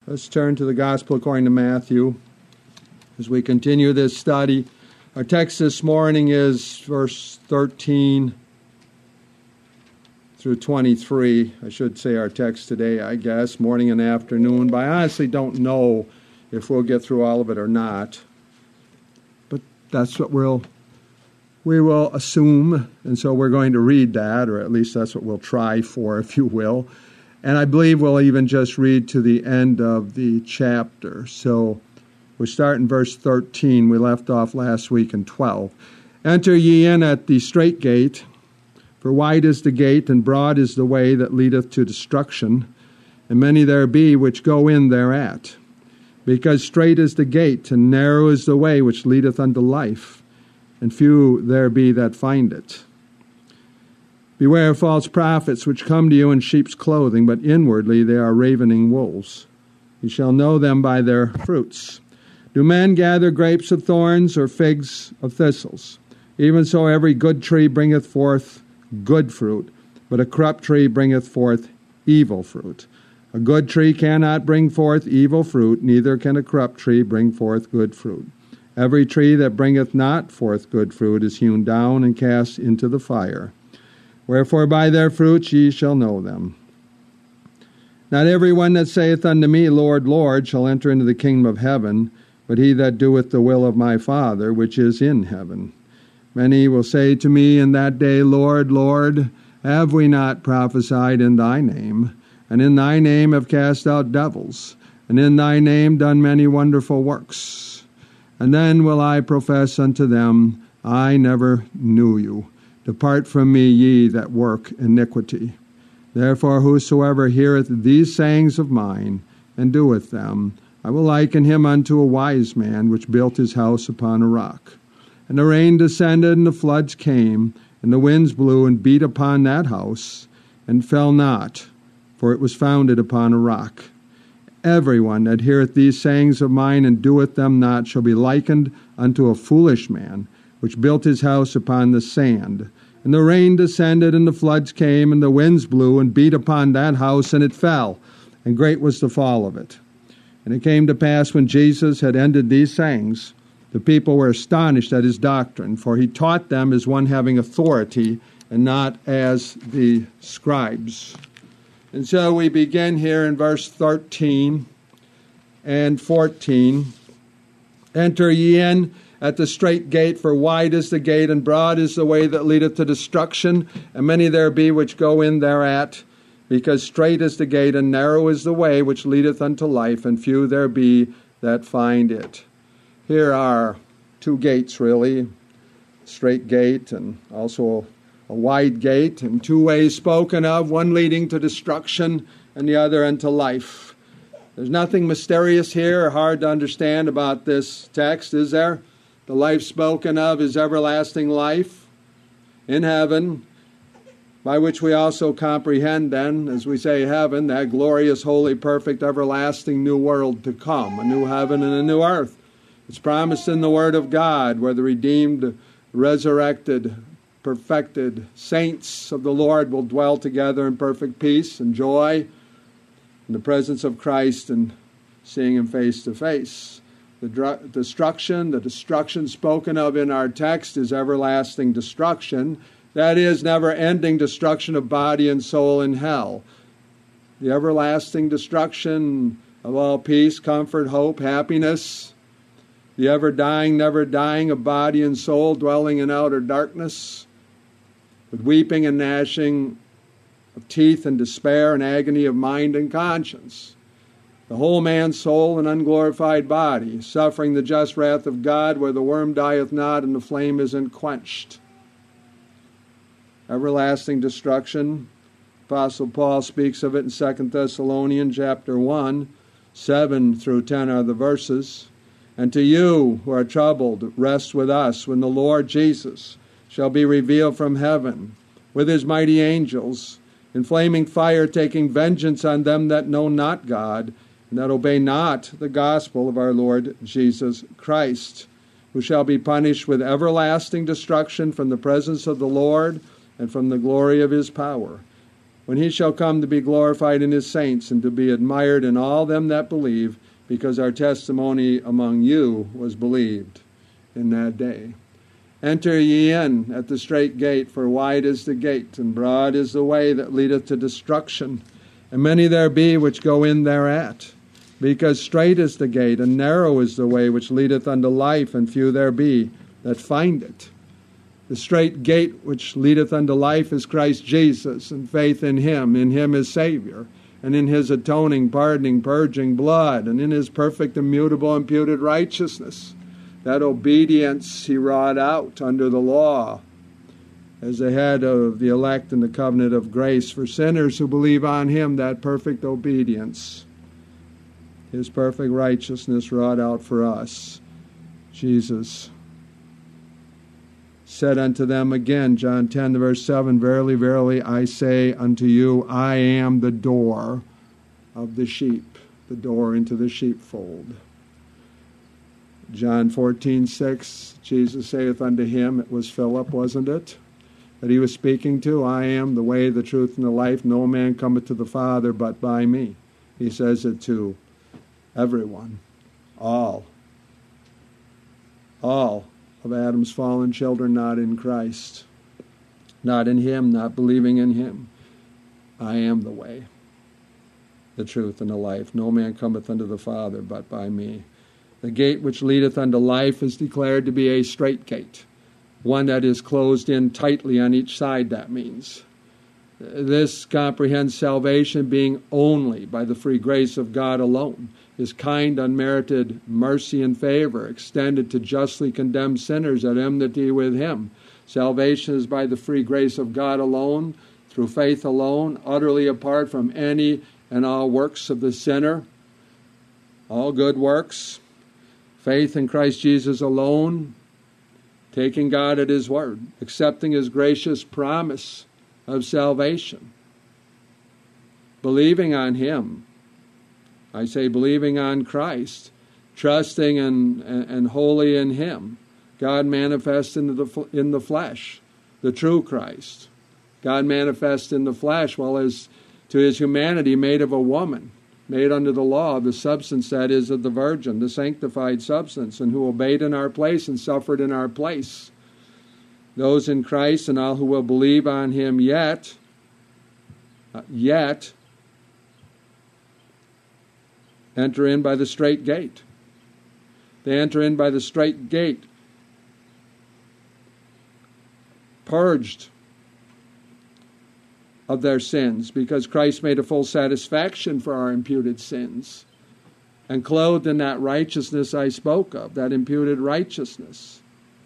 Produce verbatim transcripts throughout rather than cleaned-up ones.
Let's turn to the Gospel according to Matthew as we continue this study. Our text this morning is verse thirteen through twenty-three. I should say our text today, I guess, morning and afternoon, but I honestly don't know if we'll get through all of it or not. But that's what we'll we will assume, and so we're going to read that, or at least that's what we'll try for, if you will. And I believe we'll even just read to the end of the chapter. So we start in verse thirteen. We left off last week in twelve. Enter ye in at the strait gate, for wide is the gate, and broad is the way that leadeth to destruction, and many there be which go in thereat. Because strait is the gate, and narrow is the way which leadeth unto life, and few there be that find it. Beware of false prophets, which come to you in sheep's clothing, but inwardly they are ravening wolves. You shall know them by their fruits. Do men gather grapes of thorns, or figs of thistles? Even so every good tree bringeth forth good fruit, but a corrupt tree bringeth forth evil fruit. A good tree cannot bring forth evil fruit, neither can a corrupt tree bring forth good fruit. Every tree that bringeth not forth good fruit is hewn down and cast into the fire. Wherefore by their fruits ye shall know them. Not every one that saith unto me, Lord, Lord, shall enter into the kingdom of heaven, but he that doeth the will of my Father which is in heaven. Many will say to me in that day, Lord, Lord, have we not prophesied in thy name, and in thy name have cast out devils, and in thy name done many wonderful works? And then will I profess unto them, I never knew you. Depart from me, ye that work iniquity. Therefore whosoever heareth these sayings of mine, and doeth them, I will liken him unto a wise man, which built his house upon a rock. And the rain descended, and the floods came, and the winds blew and beat upon that house, and fell not, for it was founded upon a rock. Every one that heareth these sayings of mine, and doeth them not, shall be likened unto a foolish man, which built his house upon the sand. And the rain descended, and the floods came, and the winds blew, and beat upon that house, and it fell, and great was the fall of it. And it came to pass, when Jesus had ended these sayings, the people were astonished at his doctrine, for he taught them as one having authority, and not as the scribes. And so we begin here in verse thirteen and fourteen. Enter ye in at the strait gate, for wide is the gate, and broad is the way that leadeth to destruction, and many there be which go in thereat. Because strait is the gate, and narrow is the way which leadeth unto life, and few there be that find it. Here are two gates, really, strait gate and also a wide gate, and two ways spoken of, one leading to destruction and the other unto life. There's nothing mysterious here or hard to understand about this text, is there? The life spoken of is everlasting life in heaven, by which we also comprehend then, as we say heaven, that glorious, holy, perfect, everlasting new world to come, a new heaven and a new earth. It's promised in the Word of God, where the redeemed, resurrected, perfected saints of the Lord will dwell together in perfect peace and joy in the presence of Christ and seeing Him face to face. The dr- destruction, the destruction spoken of in our text is everlasting destruction. That is, never-ending destruction of body and soul in hell. The everlasting destruction of all peace, comfort, hope, happiness. The ever-dying, never-dying of body and soul dwelling in outer darkness, with weeping and gnashing of teeth and despair and agony of mind and conscience. The whole man's soul and unglorified body, suffering the just wrath of God, where the worm dieth not and the flame isn't quenched. Everlasting destruction. Apostle Paul speaks of it in Second Thessalonians chapter one, seven through ten are the verses. And to you who are troubled, rest with us when the Lord Jesus shall be revealed from heaven with his mighty angels, in flaming fire, taking vengeance on them that know not God, and that obey not the gospel of our Lord Jesus Christ, who shall be punished with everlasting destruction from the presence of the Lord and from the glory of his power, when he shall come to be glorified in his saints and to be admired in all them that believe, because our testimony among you was believed in that day. Enter ye in at the strait gate, for wide is the gate, and broad is the way that leadeth to destruction, and many there be which go in thereat. Because strait is the gate, and narrow is the way which leadeth unto life, and few there be that find it. The strait gate which leadeth unto life is Christ Jesus, and faith in him, in him as Savior, and in his atoning, pardoning, purging blood, and in his perfect, immutable, imputed righteousness. That obedience he wrought out under the law as the head of the elect in the covenant of grace for sinners who believe on him, that perfect obedience, his perfect righteousness wrought out for us. Jesus said unto them again, John ten, verse seven, Verily, verily, I say unto you, I am the door of the sheep, the door into the sheepfold. John fourteen, six, Jesus saith unto him, it was Philip, wasn't it, that he was speaking to, I am the way, the truth, and the life. No man cometh to the Father but by me. He says it to everyone, all, all of Adam's fallen children not in Christ, not in him, not believing in him. I am the way, the truth, and the life. No man cometh unto the Father but by me. The gate which leadeth unto life is declared to be a strait gate, one that is closed in tightly on each side, that means. This comprehends salvation being only by the free grace of God alone, his kind, unmerited mercy and favor extended to justly condemned sinners at enmity with him. Salvation is by the free grace of God alone, through faith alone, utterly apart from any and all works of the sinner, all good works. Faith in Christ Jesus alone, taking God at his word, accepting his gracious promise of salvation, believing on him. I say believing on Christ, trusting and, and, and wholly in him. God manifest in the, in the flesh, the true Christ. God manifest in the flesh, well as to his humanity made of a woman, made under the law, the substance that is of the virgin, the sanctified substance, and who obeyed in our place and suffered in our place. Those in Christ and all who will believe on him yet, uh, yet, enter in by the strait gate. They enter in by the strait gate, purged of their sins, because Christ made a full satisfaction for our imputed sins, and clothed in that righteousness I spoke of, that imputed righteousness.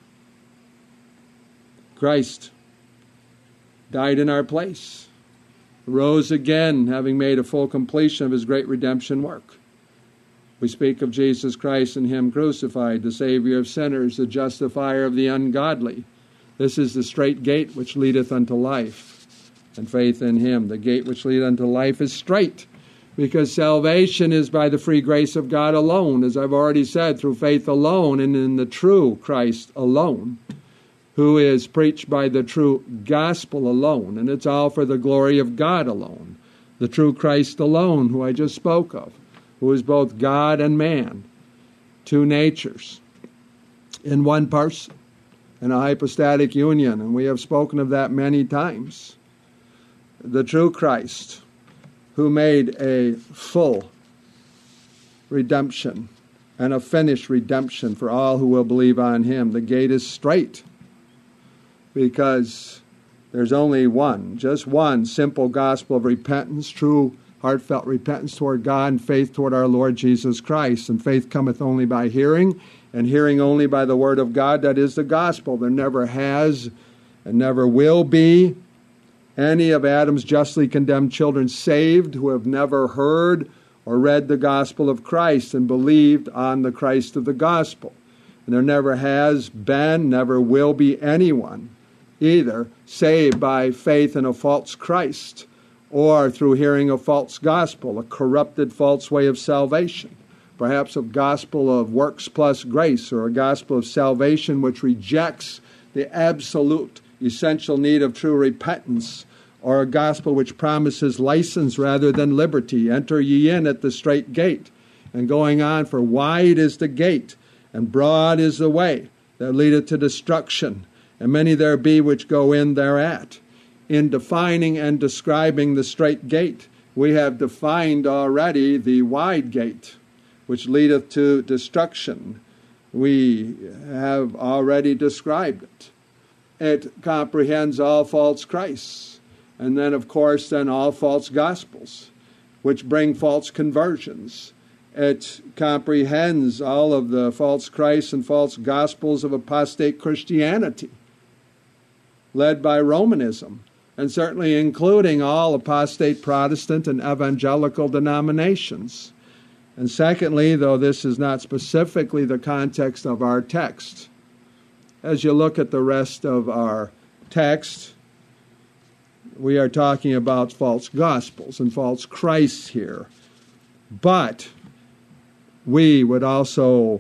Christ died in our place, rose again, having made a full completion of his great redemption work. We speak of Jesus Christ and him crucified, the Savior of sinners, the justifier of the ungodly. This is the strait gate which leadeth unto life, and faith in him. The gate which leadeth unto life is strait, because salvation is by the free grace of God alone, as I've already said, through faith alone, and in the true Christ alone, who is preached by the true gospel alone, and it's all for the glory of God alone. The true Christ alone, who I just spoke of, who is both God and man, two natures in one person, in a hypostatic union, and we have spoken of that many times. The true Christ, who made a full redemption and a finished redemption for all who will believe on him. The gate is strait, because there's only one, just one simple gospel of repentance, true heartfelt repentance toward God and faith toward our Lord Jesus Christ. And faith cometh only by hearing, and hearing only by the word of God, that is the gospel. There never has and never will be any of Adam's justly condemned children saved who have never heard or read the gospel of Christ and believed on the Christ of the gospel. And there never has been, never will be anyone either saved by faith in a false Christ or through hearing a false gospel, a corrupted false way of salvation, perhaps a gospel of works plus grace, or a gospel of salvation which rejects the absolute essential need of true repentance or a gospel which promises license rather than liberty. Enter ye in at the strait gate. And going on, for wide is the gate, and broad is the way that leadeth to destruction, and many there be which go in thereat. In defining and describing the strait gate, we have defined already the wide gate, which leadeth to destruction. We have already described it. It comprehends all false Christs, and then, of course, then all false gospels, which bring false conversions. It comprehends all of the false Christs and false gospels of apostate Christianity, led by Romanism, and certainly including all apostate Protestant and evangelical denominations. And secondly, though this is not specifically the context of our text, as you look at the rest of our text, we are talking about false gospels and false Christs here. But we would also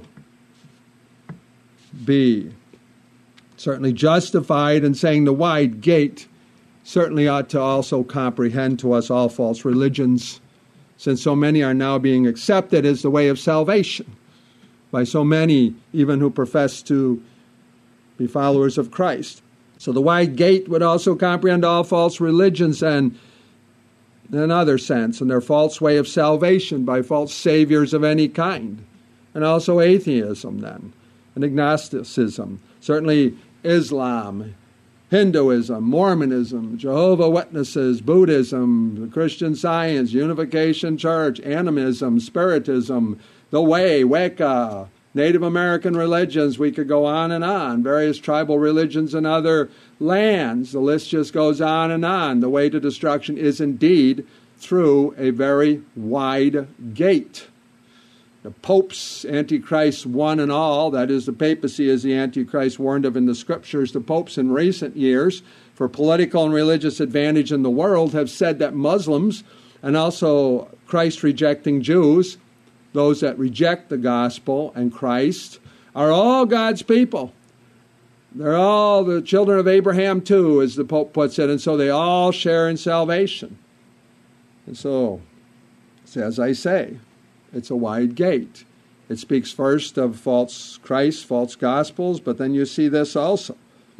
be certainly justified in saying the wide gate certainly ought to also comprehend to us all false religions, since so many are now being accepted as the way of salvation by so many, even who profess to be followers of Christ. So the wide gate would also comprehend all false religions and, in another sense, and their false way of salvation by false saviors of any kind, and also atheism then, and agnosticism, certainly Islam, Hinduism, Mormonism, Jehovah's Witnesses, Buddhism, the Christian Science, Unification Church, Animism, Spiritism, the Way, Wicca, Native American religions. We could go on and on. Various tribal religions in other lands. The list just goes on and on. The way to destruction is indeed through a very wide gate. The popes, Antichrist one and all, that is, the papacy is the Antichrist warned of in the Scriptures. The popes in recent years, for political and religious advantage in the world, have said that Muslims and also Christ-rejecting Jews, those that reject the gospel and Christ, are all God's people. They're all the children of Abraham too, as the Pope puts it, and so they all share in salvation. And so, as I say, it's a wide gate. It speaks first of false Christ, false gospels, but then you see this also,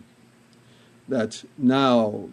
that now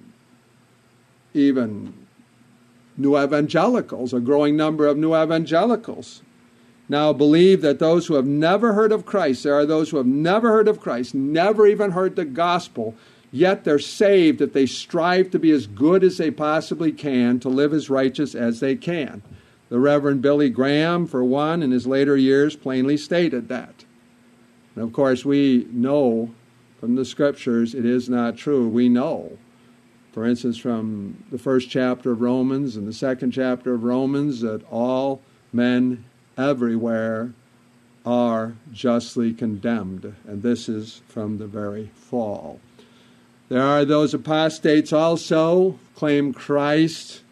even new evangelicals, a growing number of new evangelicals, now believe that those who have never heard of Christ, there are those who have never heard of Christ, never even heard the gospel, yet they're saved if they strive to be as good as they possibly can, to live as righteous as they can. The Reverend Billy Graham, for one, in his later years, plainly stated that. And of course, we know from the Scriptures it is not true. We know, for instance, from the first chapter of Romans and the second chapter of Romans, that all men everywhere are justly condemned. And this is from the very fall. There are those apostates also, claim Christ,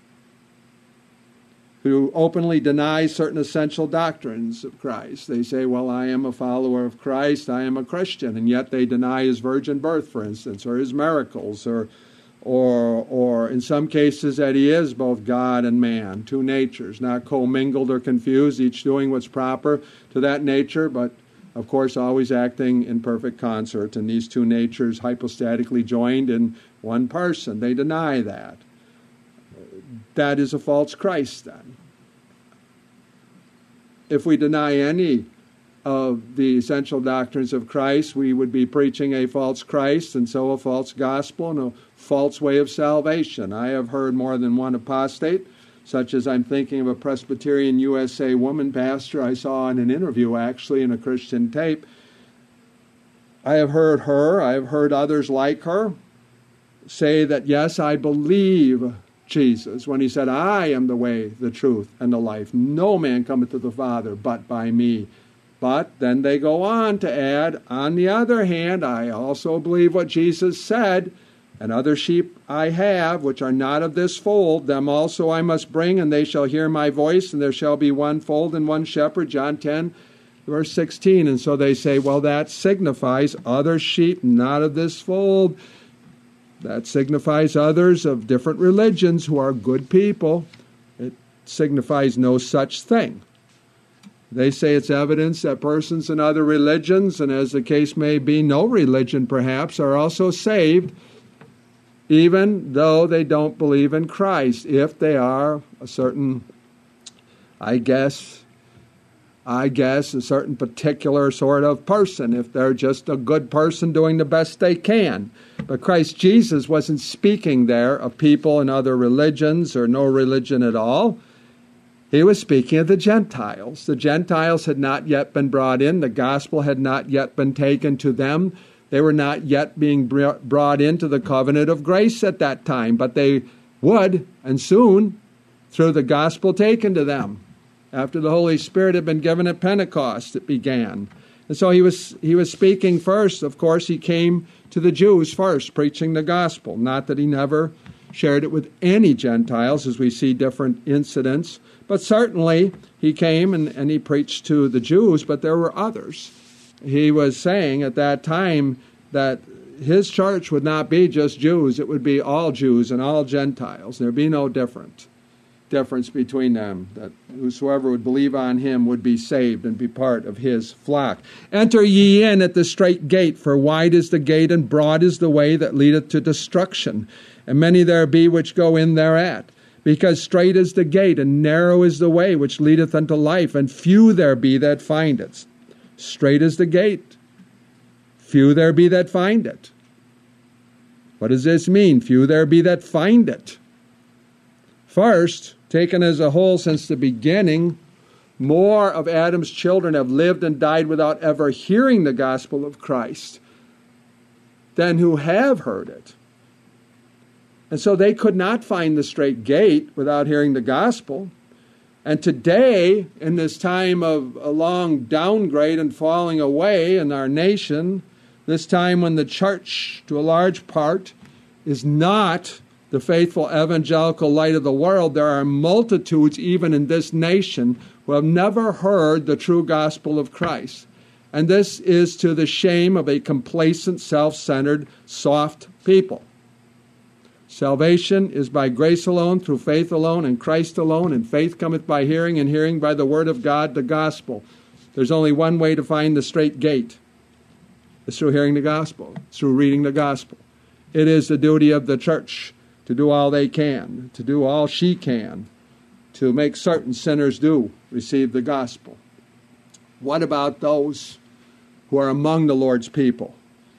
who openly deny certain essential doctrines of Christ. They say, well, I am a follower of Christ, I am a Christian, and yet they deny his virgin birth, for instance, or his miracles, or or or in some cases that he is both God and man, two natures, not commingled or confused, each doing what's proper to that nature, but of course always acting in perfect concert, and these two natures hypostatically joined in one person. They deny that. That is a false Christ then. If we deny any of the essential doctrines of Christ, we would be preaching a false Christ, and so a false gospel and a false way of salvation. I have heard more than one apostate, such as I'm thinking of a Presbyterian U S A woman pastor I saw in an interview, actually, in a Christian tape. I have heard her, I have heard others like her, say that, yes, I believe Jesus when he said, I am the way, the truth, and the life. No man cometh to the Father but by me. But then they go on to add, on the other hand, I also believe what Jesus said, and other sheep I have, which are not of this fold, them also I must bring, and they shall hear my voice, and there shall be one fold and one shepherd, John ten, verse sixteen. And so they say, well, that signifies other sheep not of this fold. That signifies others of different religions who are good people. It signifies no such thing. They say it's evidence that persons in other religions, and as the case may be, no religion perhaps, are also saved, even though they don't believe in Christ, if they are a certain, I guess, I guess, a certain particular sort of person, if they're just a good person doing the best they can. But Christ Jesus wasn't speaking there of people in other religions or no religion at all. He was speaking of the Gentiles. The Gentiles had not yet been brought in. The gospel had not yet been taken to them. They were not yet being brought into the covenant of grace at that time, but they would, and soon, through the gospel taken to them. After the Holy Spirit had been given at Pentecost, it began. And so he was he was speaking first. Of course, he came to the Jews first, preaching the gospel. Not that he never shared it with any Gentiles, as we see different incidents. But certainly, he came and, and he preached to the Jews, but there were others. He was saying at that time that his church would not be just Jews. It would be all Jews and all Gentiles. There would be no different difference between them, that whosoever would believe on him would be saved and be part of his flock. Enter ye in at the strait gate, for wide is the gate and broad is the way that leadeth to destruction, and many there be which go in thereat. Because strait is the gate, and narrow is the way which leadeth unto life, and few there be that find it. Strait is the gate. Few there be that find it. What does this mean? Few there be that find it. First, taken as a whole since the beginning, more of Adam's children have lived and died without ever hearing the gospel of Christ than who have heard it. And so they could not find the strait gate without hearing the gospel. And today, in this time of a long downgrade and falling away in our nation, this time when the church, to a large part, is not the faithful evangelical light of the world, there are multitudes even in this nation who have never heard the true gospel of Christ. And this is to the shame of a complacent, self-centered, soft people. Salvation is by grace alone, through faith alone, in Christ alone, and faith cometh by hearing, and hearing by the word of God, the gospel. There's only one way to find the strait gate. It's through hearing the gospel. It's through reading the gospel. It is the duty of the church to do all they can, to do all she can, to make certain sinners do receive the gospel. What about those who are among the Lord's people?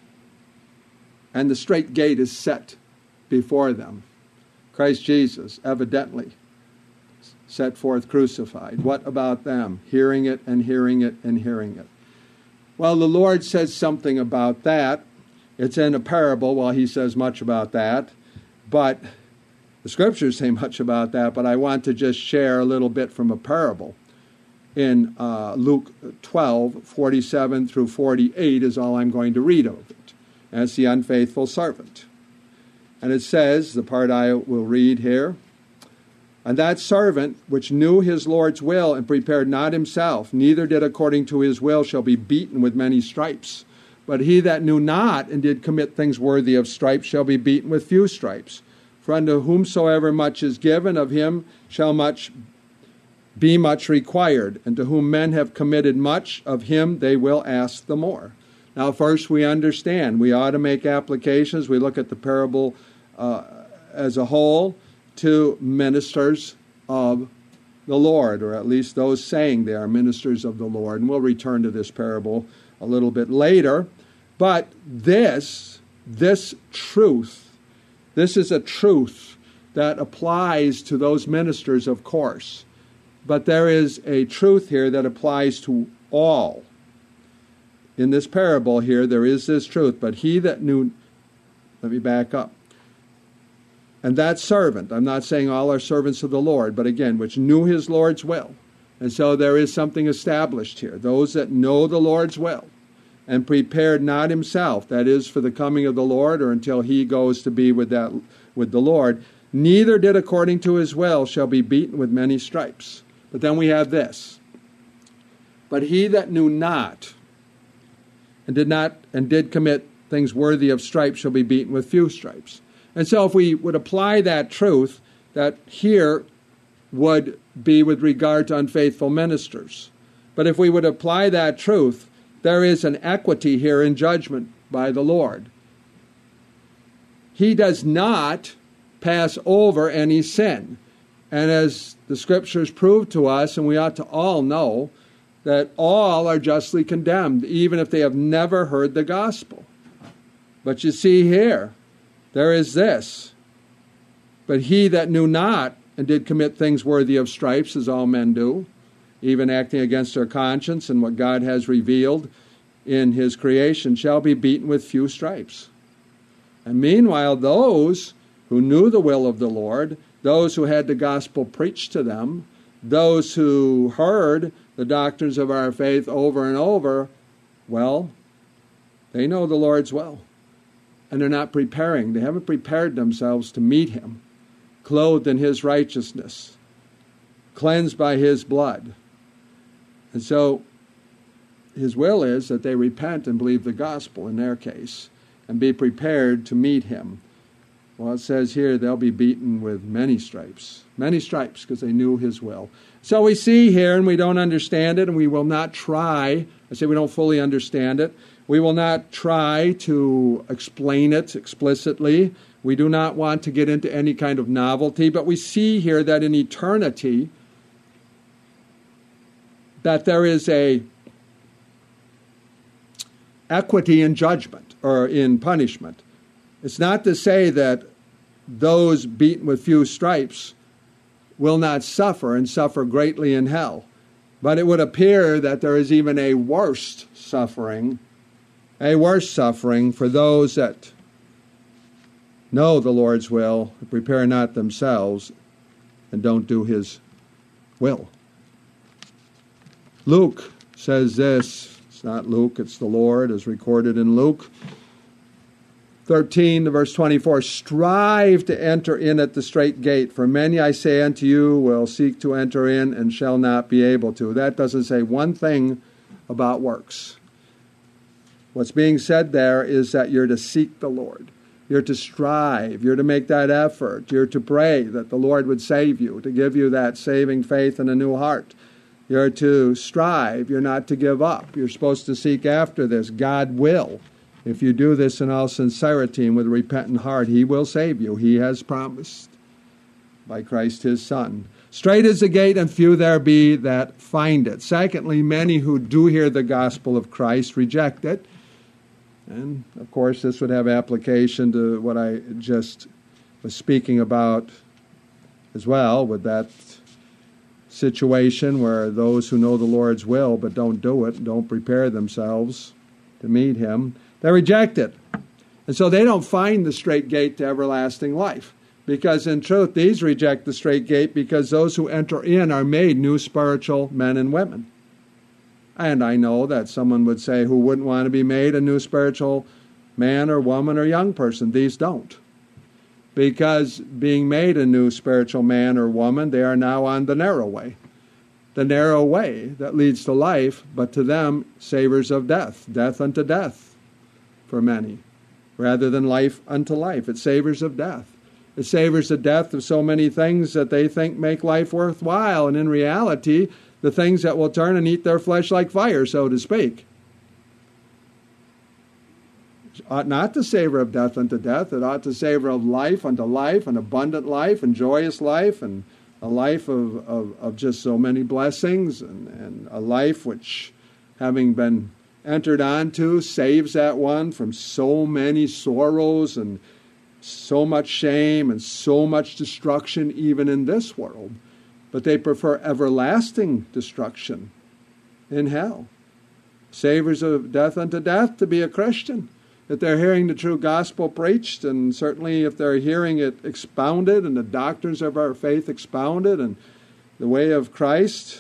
And the strait gate is set before them. Christ Jesus, evidently, set forth crucified. What about them? Hearing it and hearing it and hearing it. Well, the Lord says something about that. It's in a parable. Well, he says much about that. But the scriptures say much about that. But I want to just share a little bit from a parable. In uh, Luke twelve, forty-seven through forty-eight is all I'm going to read of it. As the unfaithful servant. And it says, the part I will read here, and that servant which knew his Lord's will and prepared not himself, neither did according to his will, shall be beaten with many stripes. But he that knew not and did commit things worthy of stripes shall be beaten with few stripes. For unto whomsoever much is given, of him shall much be much required. And to whom men have committed much, of him they will ask the more. Now, first we understand. We ought to make applications. We look at the parable uh, as a whole to ministers of the Lord, or at least those saying they are ministers of the Lord. And we'll return to this parable a little bit later. But this, this truth, this is a truth that applies to those ministers, of course. But there is a truth here that applies to all. In this parable here, there is this truth. But he that knew, let me back up. And that servant, I'm not saying all are servants of the Lord, but again, which knew his Lord's will. And so there is something established here. Those that know the Lord's will and prepared not himself, that is, for the coming of the Lord or until he goes to be with that with the Lord, neither did according to his will shall be beaten with many stripes. But then we have this. But he that knew not and did not and did commit things worthy of stripes shall be beaten with few stripes. And so if we would apply that truth, that here would be with regard to unfaithful ministers. But if we would apply that truth, there is an equity here in judgment by the Lord. He does not pass over any sin. And as the Scriptures prove to us, and we ought to all know, that all are justly condemned, even if they have never heard the gospel. But you see here, there is this. But he that knew not, and did commit things worthy of stripes, as all men do, even acting against their conscience and what God has revealed in his creation, shall be beaten with few stripes. And meanwhile, those who knew the will of the Lord, those who had the gospel preached to them, those who heard the doctrines of our faith over and over, well, they know the Lord's will. And they're not preparing. They haven't prepared themselves to meet him, clothed in his righteousness, cleansed by his blood. And so his will is that they repent and believe the gospel in their case and be prepared to meet him. Well, it says here they'll be beaten with many stripes. Many stripes because they knew his will. So we see here, and we don't understand it, and we will not try. I say we don't fully understand it. We will not try to explain it explicitly. We do not want to get into any kind of novelty, but we see here that in eternity, that there is a equity in judgment or in punishment. It's not to say that those beaten with few stripes will not suffer and suffer greatly in hell. But it would appear that there is even a worse suffering, a worse suffering for those that know the Lord's will, prepare not themselves, and don't do his will. Luke says this. It's not Luke, it's the Lord, as recorded in Luke thirteen, verse twenty-four, strive to enter in at the strait gate, for many, I say unto you, will seek to enter in and shall not be able to. That doesn't say one thing about works. What's being said there is that you're to seek the Lord. You're to strive. You're to make that effort. You're to pray that the Lord would save you, to give you that saving faith and a new heart. You're to strive. You're not to give up. You're supposed to seek after this. God will. If you do this in all sincerity and with a repentant heart, he will save you. He has promised by Christ his Son. Straight is the gate, and few there be that find it. Secondly, many who do hear the gospel of Christ reject it. And, of course, this would have application to what I just was speaking about as well, with that situation where those who know the Lord's will but don't do it, don't prepare themselves to meet him, they reject it. And so they don't find the straight gate to everlasting life. Because in truth, these reject the straight gate because those who enter in are made new spiritual men and women. And I know that someone would say who wouldn't want to be made a new spiritual man or woman or young person. These don't. Because being made a new spiritual man or woman, they are now on the narrow way. The narrow way that leads to life, but to them savors of death. Death unto death for many. Rather than life unto life. It savors of death. It savors the death of so many things that they think make life worthwhile. And in reality, the things that will turn and eat their flesh like fire, so to speak. It ought not to savor of death unto death. It ought to savor of life unto life, an abundant life, and joyous life, and a life of, of, of just so many blessings, and, and a life which, having been entered onto, saves that one from so many sorrows and so much shame and so much destruction even in this world. But they prefer everlasting destruction in hell. Savors of death unto death to be a Christian. If they're hearing the true gospel preached, and certainly if they're hearing it expounded and the doctrines of our faith expounded and the way of Christ,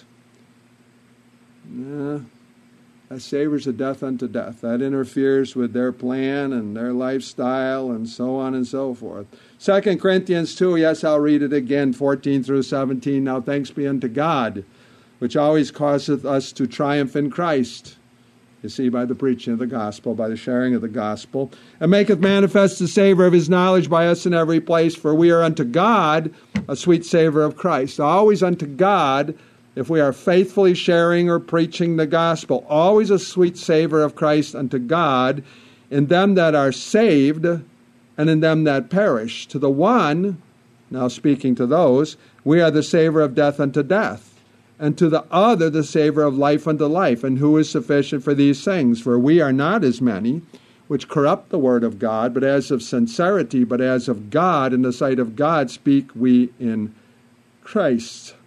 nah, that savors of death unto death. That interferes with their plan and their lifestyle and so on and so forth. Second Corinthians two, yes, I'll read it again, fourteen through seventeen. Now thanks be unto God, which always causeth us to triumph in Christ, You see, by the preaching of the gospel, by the sharing of the gospel, and maketh manifest the savor of his knowledge by us in every place, for we are unto God a sweet savor of Christ. Always unto God, if we are faithfully sharing or preaching the gospel, always a sweet savor of Christ unto God, in them that are saved and in them that perish. To the one, now speaking to those, we are the savor of death unto death, and to the other the savor of life unto life. And who is sufficient for these things? For we are not as many which corrupt the word of God, but as of sincerity, but as of God, in the sight of God speak we in Christ.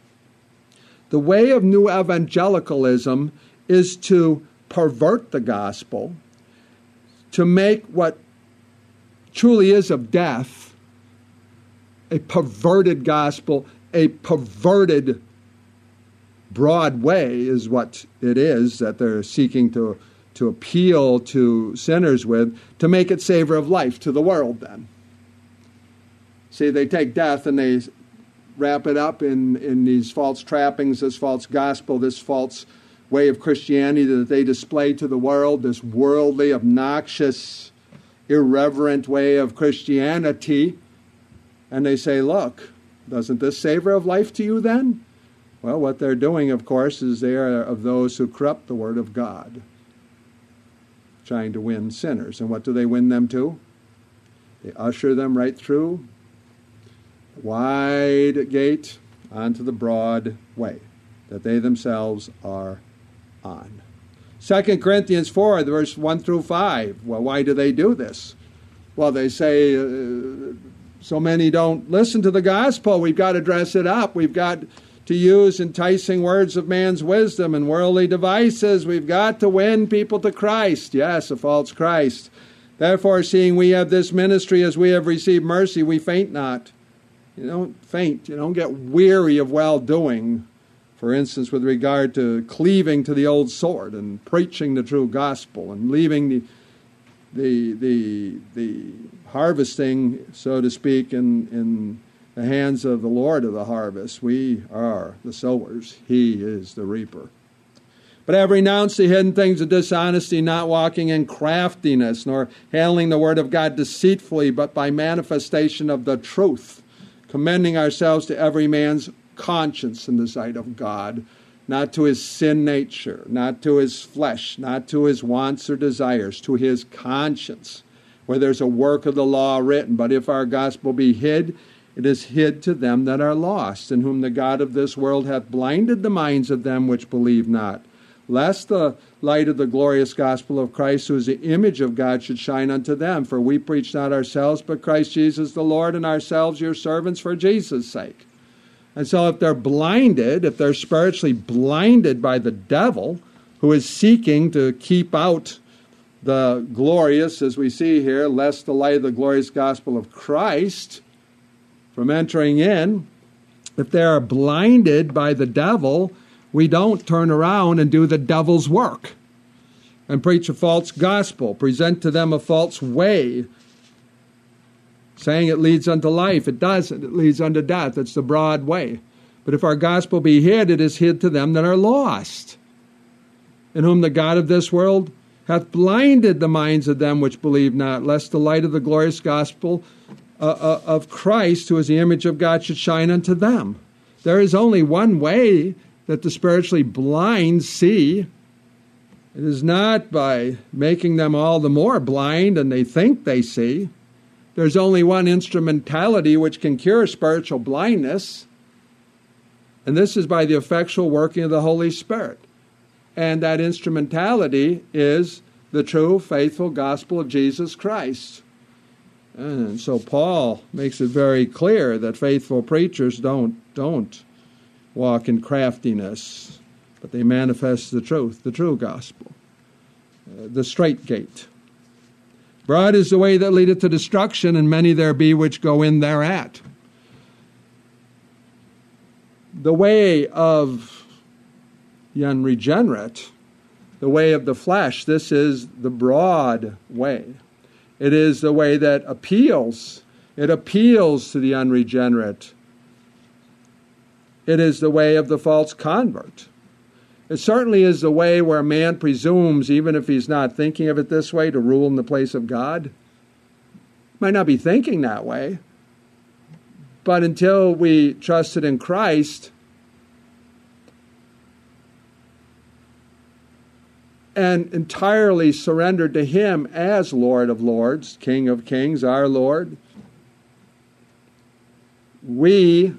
The way of new evangelicalism is to pervert the gospel, to make what truly is of death a perverted gospel, a perverted broad way is what it is that they're seeking to, to appeal to sinners with, to make it savor of life to the world then. See, they take death and they wrap it up in, in these false trappings, this false gospel, this false way of Christianity that they display to the world, this worldly, obnoxious, irreverent way of Christianity. And they say, look, doesn't this savor of life to you then? Well, what they're doing, of course, is they are of those who corrupt the word of God, trying to win sinners. And what do they win them to? They usher them right through the wide gate onto the broad way that they themselves are on. Second Corinthians four, verse one through five. Well, why do they do this? Well, they say, uh, so many don't listen to the gospel. We've got to dress it up. We've got to use enticing words of man's wisdom and worldly devices. We've got to win people to Christ. Yes, a false Christ. Therefore, seeing we have this ministry as we have received mercy, we faint not. You don't faint. You don't get weary of well-doing. For instance, with regard to cleaving to the old sword and preaching the true gospel and leaving the the the the harvesting, so to speak, in in the hands of the Lord of the harvest. We are the sowers. He is the reaper. But have renounced the hidden things of dishonesty, not walking in craftiness, nor handling the word of God deceitfully, but by manifestation of the truth, commending ourselves to every man's conscience in the sight of God, not to his sin nature, not to his flesh, not to his wants or desires, to his conscience, where there's a work of the law written. But if our gospel be hid, it is hid to them that are lost, in whom the God of this world hath blinded the minds of them which believe not, lest the light of the glorious gospel of Christ, who is the image of God, should shine unto them. For we preach not ourselves, but Christ Jesus the Lord, and ourselves your servants for Jesus' sake. And so if they're blinded, if they're spiritually blinded by the devil, who is seeking to keep out the glorious, as we see here, lest the light of the glorious gospel of Christ from entering in, if they are blinded by the devil, we don't turn around and do the devil's work and preach a false gospel, present to them a false way, saying it leads unto life. It doesn't. It leads unto death. It's the broad way. But if our gospel be hid, it is hid to them that are lost, in whom the God of this world hath blinded the minds of them which believe not, lest the light of the glorious gospel uh, uh, of Christ, who is the image of God, should shine unto them. There is only one way that the spiritually blind see. It is not by making them all the more blind and they think they see. There's only one instrumentality which can cure spiritual blindness, and this is by the effectual working of the Holy Spirit. And that instrumentality is the true, faithful gospel of Jesus Christ. And so Paul makes it very clear that faithful preachers don't, don't walk in craftiness, but they manifest the truth, the true gospel, uh, the straight gate. Broad is the way that leadeth to destruction, and many there be which go in thereat. The way of the unregenerate, the way of the flesh, this is the broad way. It is the way that appeals. It appeals to the unregenerate. It is the way of the false convert. It certainly is the way where man presumes, even if he's not thinking of it this way, to rule in the place of God. Might not be thinking that way, but until we trusted in Christ and entirely surrendered to Him as Lord of Lords, King of Kings, our Lord, we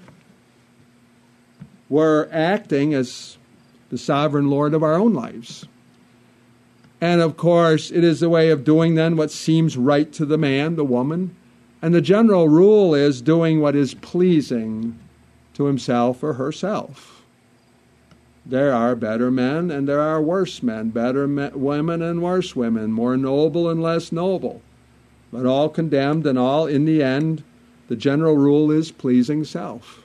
were acting as the sovereign Lord of our own lives. And of course, it is the way of doing then what seems right to the man, the woman. And the general rule is doing what is pleasing to himself or herself. There are better men and there are worse men, better me- women and worse women, more noble and less noble, but all condemned, and all, in the end, the general rule is pleasing self.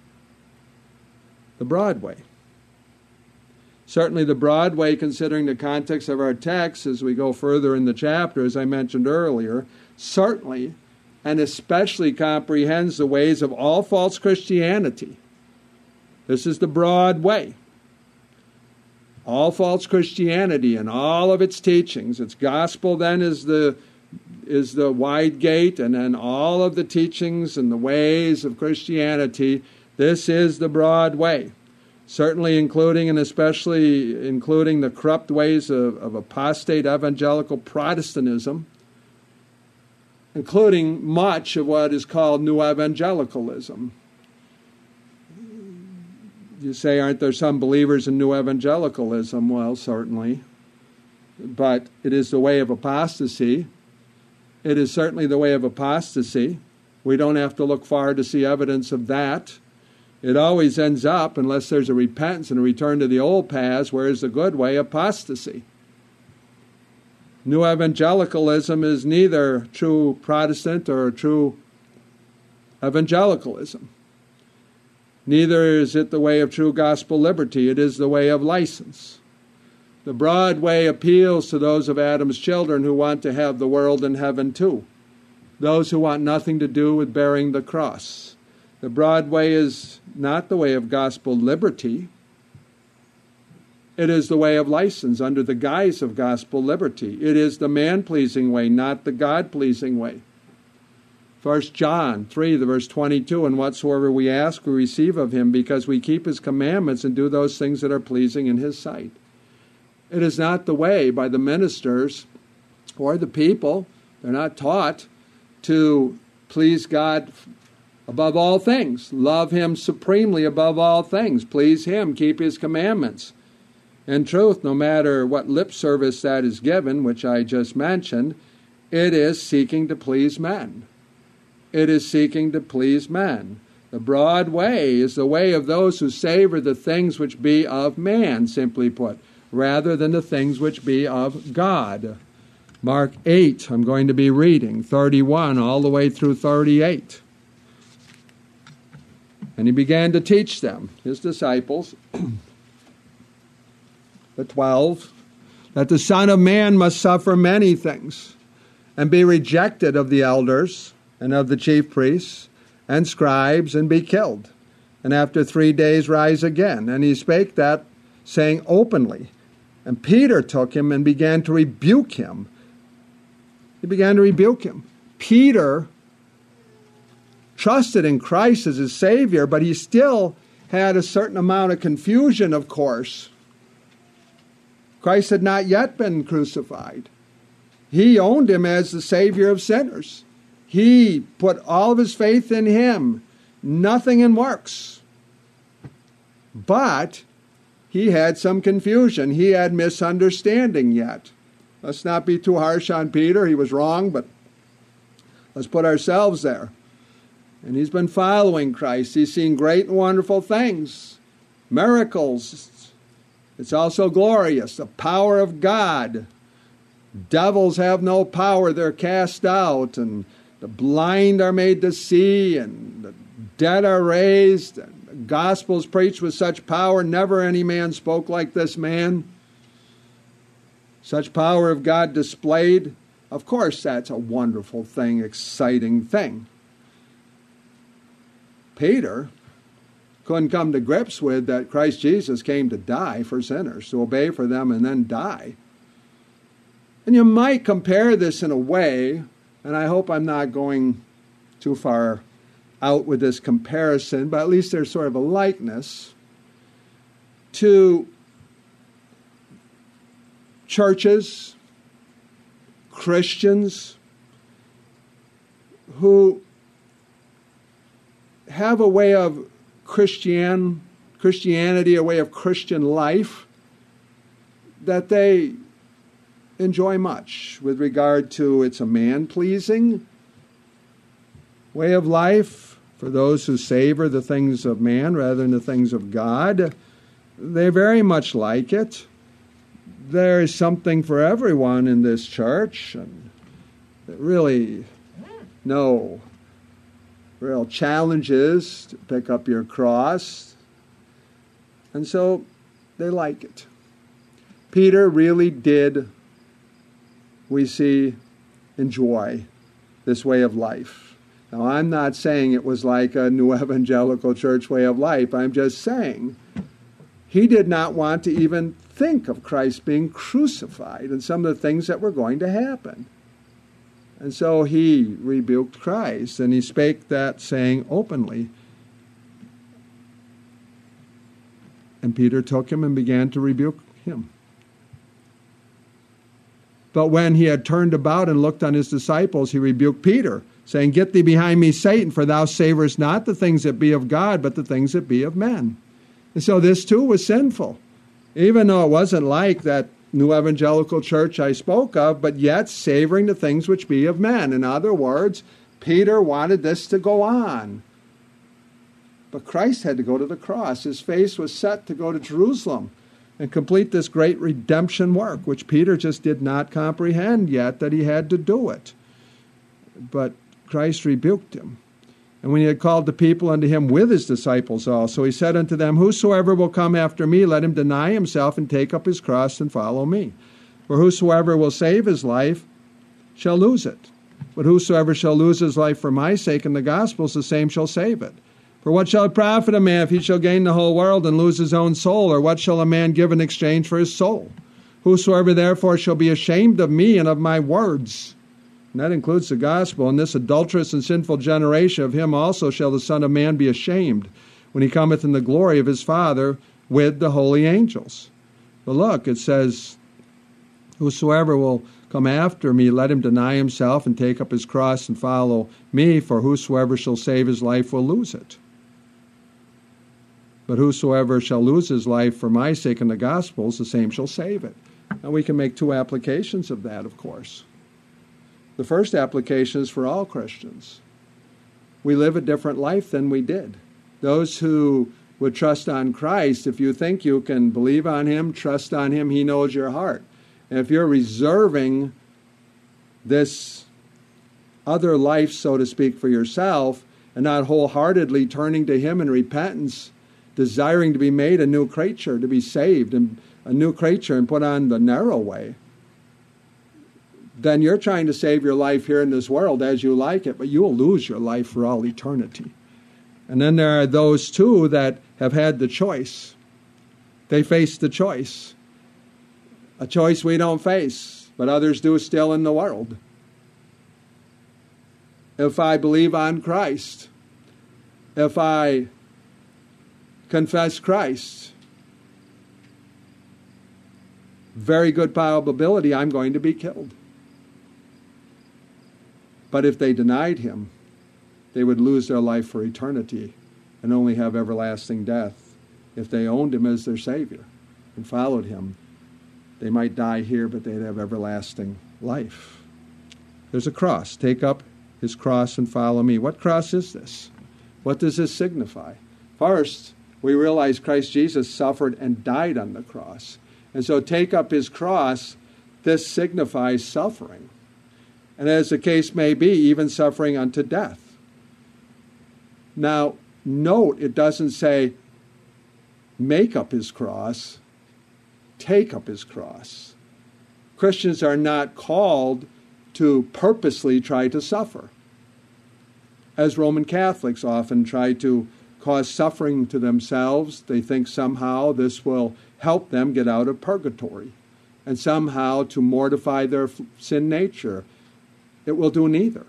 The broad way. Certainly the broad way, considering the context of our text as we go further in the chapter, as I mentioned earlier, certainly and especially comprehends the ways of all false Christianity. This is the broad way. All false Christianity and all of its teachings. Its gospel then is the is the wide gate, and then all of the teachings and the ways of Christianity, this is the broad way. Certainly including and especially including the corrupt ways of, of apostate evangelical Protestantism, including much of what is called New Evangelicalism. You say, aren't there some believers in New Evangelicalism? Well, certainly. But it is the way of apostasy. It is certainly the way of apostasy. We don't have to look far to see evidence of that. It always ends up, unless there's a repentance and a return to the old paths, where is the good way? Apostasy. New evangelicalism is neither true Protestant or true evangelicalism. Neither is it the way of true gospel liberty. It is the way of license. The broad way appeals to those of Adam's children who want to have the world and heaven too. Those who want nothing to do with bearing the cross. The broad way is not the way of gospel liberty. It is the way of license under the guise of gospel liberty. It is the man-pleasing way, not the God-pleasing way. First John three, the verse twenty-two, and whatsoever we ask, we receive of Him, because we keep His commandments and do those things that are pleasing in His sight. It is not the way by the ministers or the people. They're not taught to please God above all things, love Him supremely above all things, please Him, keep His commandments. In truth, no matter what lip service that is given, which I just mentioned, it is seeking to please men. It is seeking to please men. The broad way is the way of those who savor the things which be of man, simply put, rather than the things which be of God. Mark eight, I'm going to be reading, thirty-one all the way through thirty-eight. And He began to teach them, His disciples, the twelve, that the Son of Man must suffer many things, and be rejected of the elders, and of the chief priests, and scribes, and be killed, and after three days rise again. And He spake that, saying openly. And Peter took Him and began to rebuke Him. He began to rebuke Him. Peter trusted in Christ as his Savior, but he still had a certain amount of confusion, of course. Christ had not yet been crucified. He owned Him as the Savior of sinners. He put all of his faith in Him, nothing in works. But he had some confusion. He had misunderstanding yet. Let's not be too harsh on Peter. He was wrong, but let's put ourselves there. And he's been following Christ. He's seen great and wonderful things, miracles. It's also glorious, the power of God. Devils have no power. They're cast out, and the blind are made to see, and the dead are raised, and the gospel is preached with such power. Never any man spoke like this man. Such power of God displayed. Of course, that's a wonderful thing, exciting thing. Peter couldn't come to grips with that Christ Jesus came to die for sinners, to obey for them and then die. And you might compare this in a way, and I hope I'm not going too far out with this comparison, but at least there's sort of a likeness to churches, Christians who have a way of Christian, Christianity, a way of Christian life that they enjoy much with regard to it's a man-pleasing way of life for those who savor the things of man rather than the things of God. They very much like it. There is something for everyone in this church, and really no real challenges to pick up your cross. And so they like it. Peter really did, we see, enjoy this way of life. Now, I'm not saying it was like a New Evangelical Church way of life. I'm just saying he did not want to even think of Christ being crucified and some of the things that were going to happen. And so he rebuked Christ, and he spake that saying openly. And Peter took him and began to rebuke him. But when he had turned about and looked on his disciples, he rebuked Peter, saying, Get thee behind me, Satan, for thou savorest not the things that be of God, but the things that be of men. And so this too was sinful, even though it wasn't like that New Evangelical Church I spoke of, but yet savoring the things which be of men. In other words, Peter wanted this to go on. But Christ had to go to the cross. His face was set to go to Jerusalem and complete this great redemption work, which Peter just did not comprehend yet that he had to do it. But Christ rebuked him. And when he had called the people unto him with his disciples also, he said unto them, Whosoever will come after me, let him deny himself and take up his cross and follow me. For whosoever will save his life shall lose it. But whosoever shall lose his life for my sake and the gospel's, the same shall save it. For what shall it profit a man if he shall gain the whole world and lose his own soul? Or what shall a man give in exchange for his soul? Whosoever therefore shall be ashamed of me and of my words, and that includes the gospel, in this adulterous and sinful generation, of him also shall the Son of Man be ashamed, when he cometh in the glory of his Father with the holy angels. But look, it says, Whosoever will come after me, let him deny himself and take up his cross and follow me, for whosoever shall save his life will lose it. But whosoever shall lose his life for my sake and the gospel's, the same shall save it. Now we can make two applications of that, of course. The first application is for all Christians. We live a different life than we did. Those who would trust on Christ, if you think you can believe on him, trust on him, he knows your heart. And if you're reserving this other life, so to speak, for yourself, and not wholeheartedly turning to him in repentance, desiring to be made a new creature, to be saved, and a new creature and put on the narrow way, then you're trying to save your life here in this world as you like it, but you will lose your life for all eternity. And then there are those, too, that have had the choice. They face the choice. A choice we don't face, but others do still in the world. If I believe on Christ, if I confess Christ, very good probability I'm going to be killed. But if they denied him, they would lose their life for eternity and only have everlasting death. If they owned him as their Savior and followed him, they might die here, but they'd have everlasting life. There's a cross. Take up his cross and follow me. What cross is this? What does this signify? First, we realize Christ Jesus suffered and died on the cross. And so take up his cross, this signifies suffering. And as the case may be, even suffering unto death. Now, note, it doesn't say make up his cross, take up his cross. Christians are not called to purposely try to suffer, as Roman Catholics often try to cause suffering to themselves. They think somehow this will help them get out of purgatory, and somehow to mortify their sin nature. It will do neither.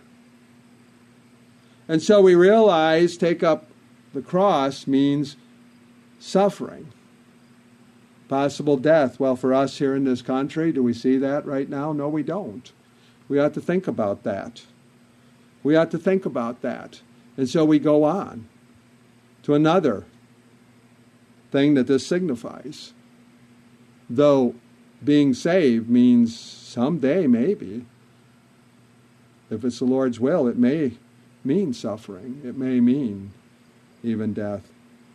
And so we realize take up the cross means suffering, possible death. Well, for us here in this country, do we see that right now? No, we don't. We ought to think about that. We ought to think about that. And so we go on to another thing that this signifies. Though being saved means someday, maybe, if it's the Lord's will, it may mean suffering. It may mean even death.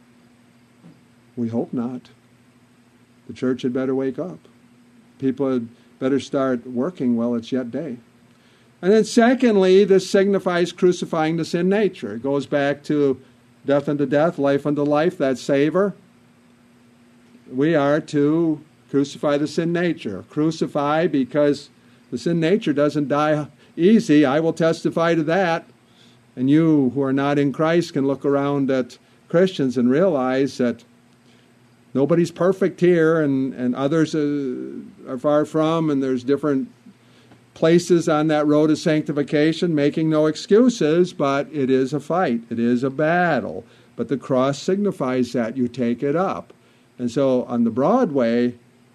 We hope not. The church had better wake up. People had better start working while it's yet day. And then secondly, this signifies crucifying the sin nature. It goes back to death unto death, life unto life, that savor. We are to crucify the sin nature. Crucify because the sin nature doesn't die easy. I will testify to that. And you who are not in Christ can look around at Christians and realize that nobody's perfect here, and, and others uh, are far from, and there's different places on that road of sanctification, making no excuses, but it is a fight. It is a battle. But the cross signifies that. You take it up. And so on the broad way,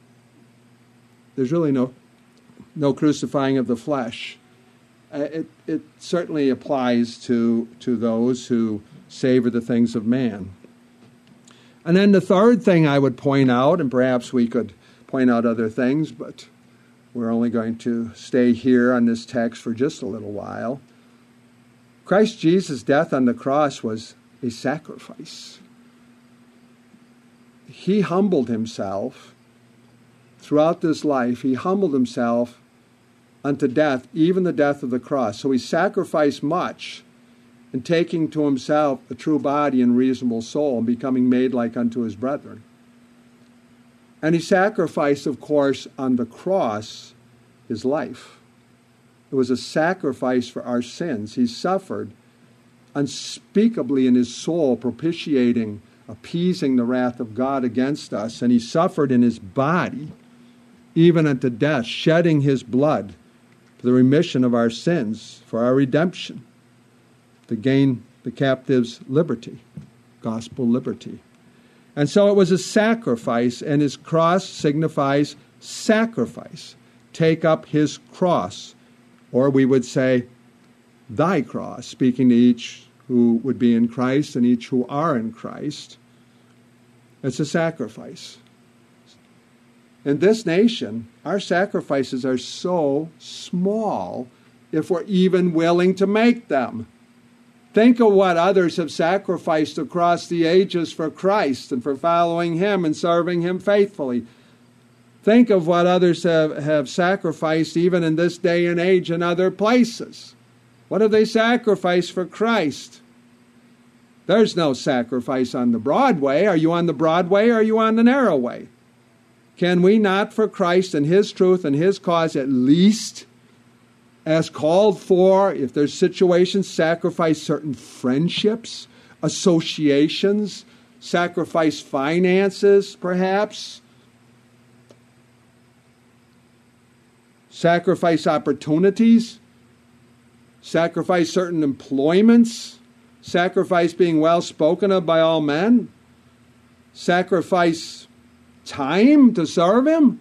there's really no, no crucifying of the flesh. Uh, it, it certainly applies to, to those who savor the things of man. And then the third thing I would point out, and perhaps we could point out other things, but we're only going to stay here on this text for just a little while. Christ Jesus' death on the cross was a sacrifice. He humbled himself throughout this life. He humbled himself unto death, even the death of the cross. So he sacrificed much in taking to himself a true body and reasonable soul and becoming made like unto his brethren. And he sacrificed, of course, on the cross his life. It was a sacrifice for our sins. He suffered unspeakably in his soul, propitiating, appeasing the wrath of God against us. And he suffered in his body, even unto death, shedding his blood for the remission of our sins, for our redemption, to gain the captive's liberty, gospel liberty. And so it was a sacrifice, and his cross signifies sacrifice. Take up his cross, or we would say, thy cross, speaking to each who would be in Christ and each who are in Christ. It's a sacrifice. In this nation, our sacrifices are so small if we're even willing to make them. Think of what others have sacrificed across the ages for Christ and for following him and serving him faithfully. Think of what others have, have sacrificed even in this day and age in other places. What have they sacrificed for Christ? There's no sacrifice on the broad way. Are you on the broad way or are you on the narrow way? Can we not, for Christ and his truth and his cause, at least, as called for, if there's situations, sacrifice certain friendships, associations, sacrifice finances, perhaps, sacrifice opportunities, sacrifice certain employments, sacrifice being well spoken of by all men, sacrifice time to serve him?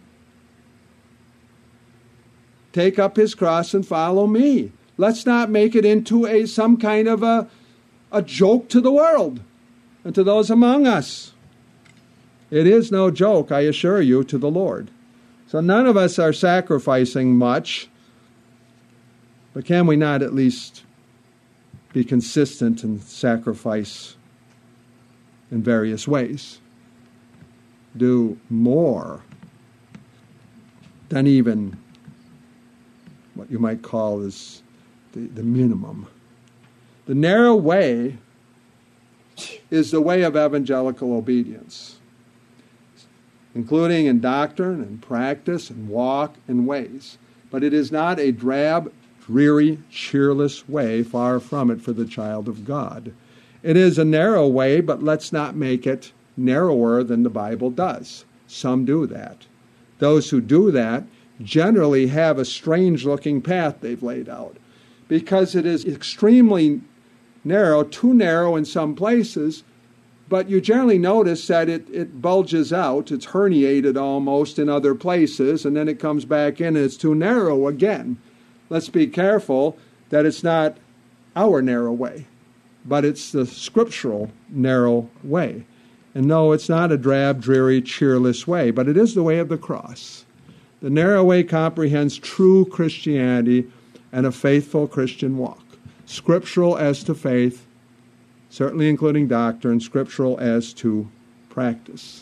Take up his cross and follow me. Let's not make it into a some kind of a, a joke to the world and to those among us. It is no joke, I assure you, to the Lord. So none of us are sacrificing much, but can we not at least be consistent in sacrifice in various ways? Do more than even what you might call is the, the minimum. The narrow way is the way of evangelical obedience, including in doctrine and practice and walk and ways. But it is not a drab, dreary, cheerless way, far from it, for the child of God. It is a narrow way, but let's not make it narrower than the Bible does. Some do that. Those who do that generally have a strange-looking path they've laid out, because it is extremely narrow, too narrow in some places, but you generally notice that it, it bulges out, it's herniated almost in other places, and then it comes back in and it's too narrow again. Let's be careful that it's not our narrow way, but it's the scriptural narrow way. And no, it's not a drab, dreary, cheerless way, but it is the way of the cross. The narrow way comprehends true Christianity and a faithful Christian walk. Scriptural as to faith, certainly including doctrine, scriptural as to practice.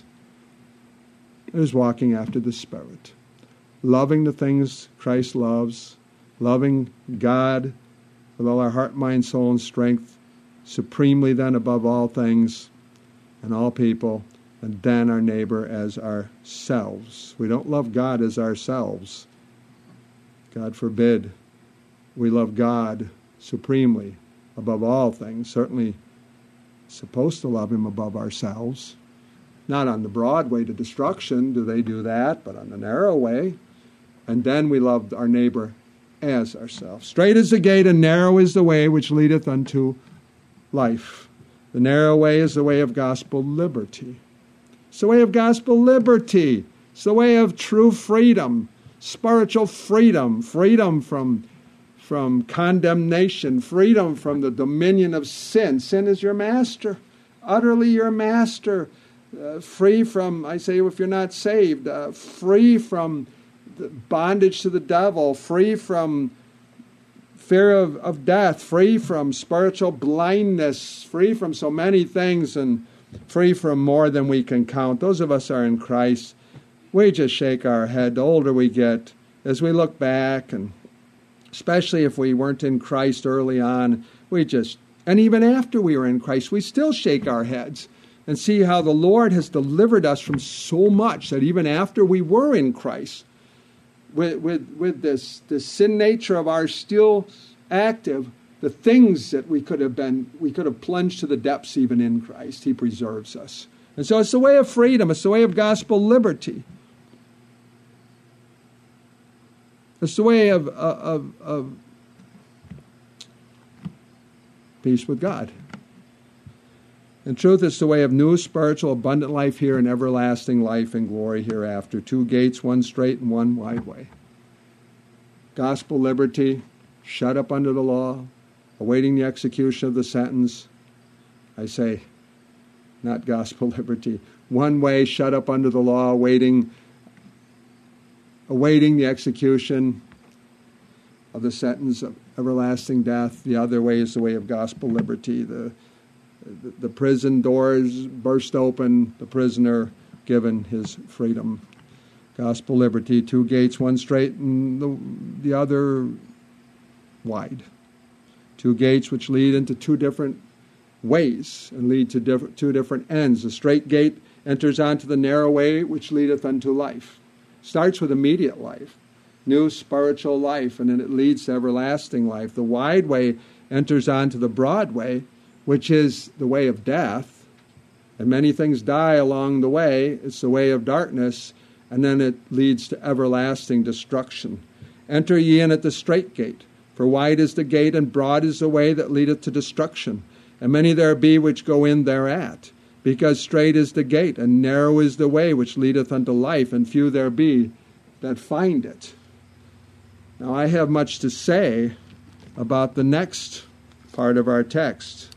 It is walking after the Spirit, loving the things Christ loves, loving God with all our heart, mind, soul, and strength, supremely then above all things and all people, and then our neighbor as ourselves. We don't love God as ourselves. God forbid. We love God supremely above all things, certainly supposed to love him above ourselves. Not on the broad way to destruction do they do that, but on the narrow way. And then we love our neighbor as ourselves. Straight is the gate and narrow is the way which leadeth unto life. The narrow way is the way of gospel liberty. It's the way of gospel liberty. It's the way of true freedom, spiritual freedom, freedom from from condemnation, freedom from the dominion of sin. Sin is your master, utterly your master. Uh, free from, I say, if you're not saved, uh, free from the bondage to the devil, free from fear of, of death, free from spiritual blindness, free from so many things, and free from more than we can count. Those of us are in Christ. We just shake our head. The older we get, as we look back, and especially if we weren't in Christ early on, we just, and even after we were in Christ, we still shake our heads and see how the Lord has delivered us from so much that even after we were in Christ, with with, with this, this sin nature of ours still active, the things that we could have been, we could have plunged to the depths even in Christ, he preserves us. And so it's the way of freedom, it's the way of gospel liberty. It's the way of, of, of peace with God. In truth, it's the way of new, spiritual, abundant life here and everlasting life and glory hereafter. Two gates, one straight and one wide way. Gospel liberty, shut up under the law, awaiting the execution of the sentence. I say, not gospel liberty. One way, shut up under the law, awaiting awaiting the execution of the sentence of everlasting death. The other way is the way of gospel liberty. The, the, the prison doors burst open, the prisoner given his freedom. Gospel liberty, two gates, one straight and the, the other wide. Two gates which lead into two different ways and lead to different, two different ends. The straight gate enters onto the narrow way which leadeth unto life. Starts with immediate life, new spiritual life, and then it leads to everlasting life. The wide way enters onto the broad way, which is the way of death, and many things die along the way. It's the way of darkness, and then it leads to everlasting destruction. Enter ye in at the straight gate, for wide is the gate, and broad is the way that leadeth to destruction, and many there be which go in thereat. Because straight is the gate, and narrow is the way which leadeth unto life, and few there be that find it. Now I have much to say about the next part of our text,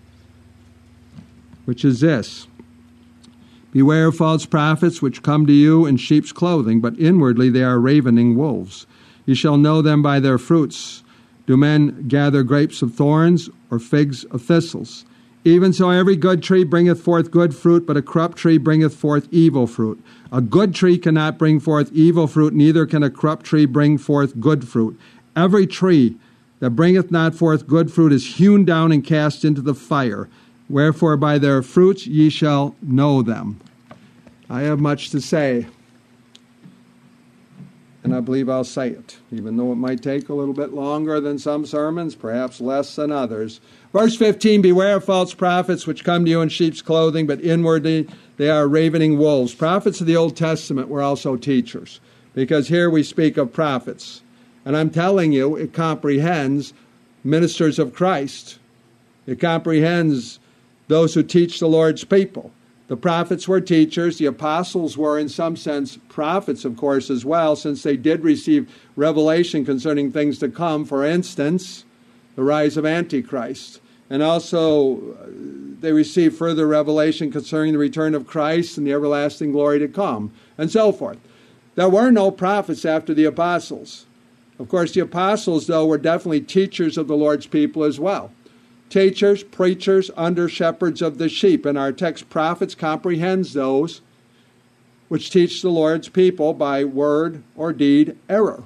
which is this. Beware of false prophets which come to you in sheep's clothing, but inwardly they are ravening wolves. You shall know them by their fruits. Do men gather grapes of thorns, or figs of thistles? Even so every good tree bringeth forth good fruit, but a corrupt tree bringeth forth evil fruit. A good tree cannot bring forth evil fruit, neither can a corrupt tree bring forth good fruit. Every tree that bringeth not forth good fruit is hewn down and cast into the fire. Wherefore by their fruits ye shall know them. I have much to say. and I believe I'll say it, even though it might take a little bit longer than some sermons, perhaps less than others. Verse fifteen, beware of false prophets which come to you in sheep's clothing, but inwardly they are ravening wolves. Prophets of the Old Testament were also teachers, because here we speak of prophets. And I'm telling you, it comprehends ministers of Christ. It comprehends those who teach the Lord's people. The prophets were teachers. The apostles were, in some sense, prophets, of course, as well, since they did receive revelation concerning things to come. For instance, the rise of Antichrist. And also, they received further revelation concerning the return of Christ and the everlasting glory to come, and so forth. There were no prophets after the apostles. Of course, the apostles, though, were definitely teachers of the Lord's people as well. Teachers, preachers, under-shepherds of the sheep. And our text, prophets, comprehends those which teach the Lord's people by word or deed error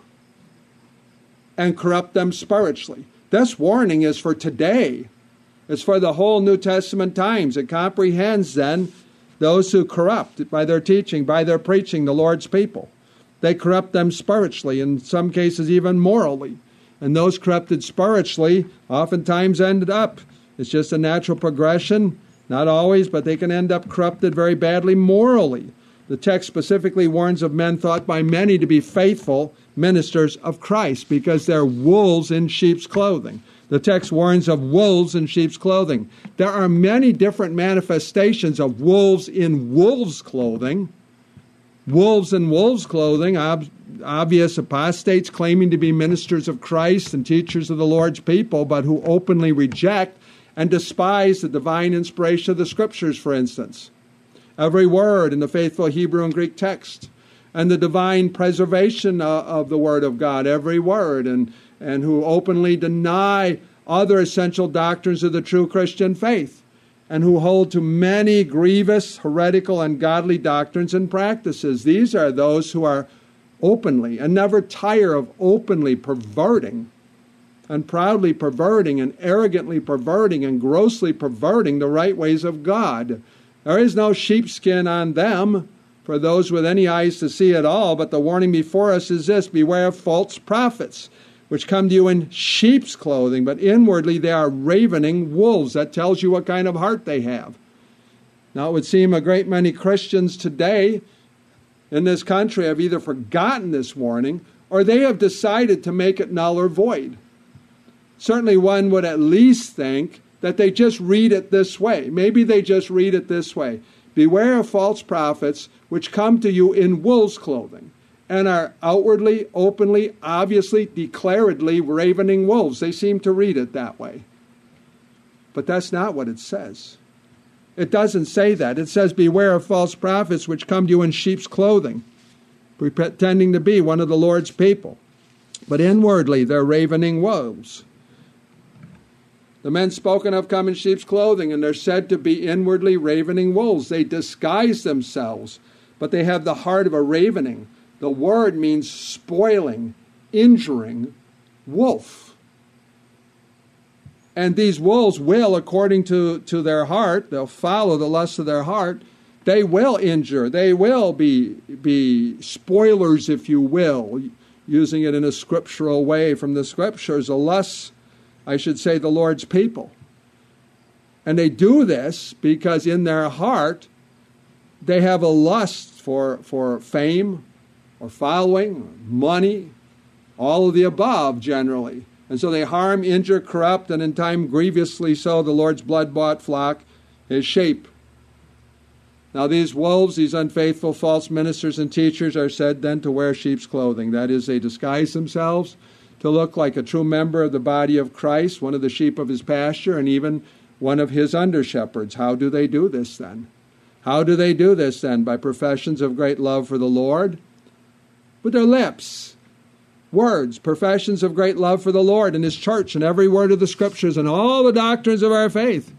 and corrupt them spiritually. This warning is for today. It's for the whole New Testament times. It comprehends, then, those who corrupt by their teaching, by their preaching, the Lord's people. They corrupt them spiritually, in some cases even morally. And those corrupted spiritually oftentimes ended up, it's just a natural progression, not always, but they can end up corrupted very badly morally. The text specifically warns of men thought by many to be faithful ministers of Christ, because they're wolves in sheep's clothing. The text warns of wolves in sheep's clothing. There are many different manifestations of wolves in wolves' clothing. Wolves in wolves' clothing, ob- obvious apostates claiming to be ministers of Christ and teachers of the Lord's people, but who openly reject and despise the divine inspiration of the Scriptures, for instance. Every word in the faithful Hebrew and Greek text, and the divine preservation uh, of the Word of God, every word, and, and who openly deny other essential doctrines of the true Christian faith, and who hold to many grievous, heretical, ungodly doctrines and practices. These are those who are openly and never tire of openly perverting and proudly perverting and arrogantly perverting and grossly perverting the right ways of God. There is no sheepskin on them for those with any eyes to see at all, but the warning before us is this: beware of false prophets, which come to you in sheep's clothing, but inwardly they are ravening wolves. That tells you what kind of heart they have. Now, it would seem a great many Christians today in this country have either forgotten this warning or they have decided to make it null or void. Certainly one would at least think that they just read it this way. Maybe they just read it this way: beware of false prophets which come to you in wolves' clothing and are outwardly, openly, obviously, declaredly ravening wolves. They seem to read it that way. But that's not what it says. It doesn't say that. It says, beware of false prophets which come to you in sheep's clothing, pretending to be one of the Lord's people. But inwardly, they're ravening wolves. The men spoken of come in sheep's clothing, and they're said to be inwardly ravening wolves. They disguise themselves, but they have the heart of a ravening. The word means spoiling, injuring wolf. And these wolves will, according to, to their heart, they'll follow the lust of their heart. They will injure. They will be, be spoilers, if you will, using it in a scriptural way from the Scriptures, the lust, I should say, the Lord's people. And they do this because in their heart they have a lust for, for fame or following, or money, all of the above generally. And so they harm, injure, corrupt, and in time grievously so the Lord's blood-bought flock, his sheep. Now these wolves, these unfaithful false ministers and teachers, are said then to wear sheep's clothing. That is, they disguise themselves to look like a true member of the body of Christ, one of the sheep of his pasture, and even one of his under-shepherds. How do they do this then? How do they do this then? By professions of great love for the Lord? With their lips. Words, professions of great love for the Lord and his church and every word of the Scriptures and all the doctrines of our faith.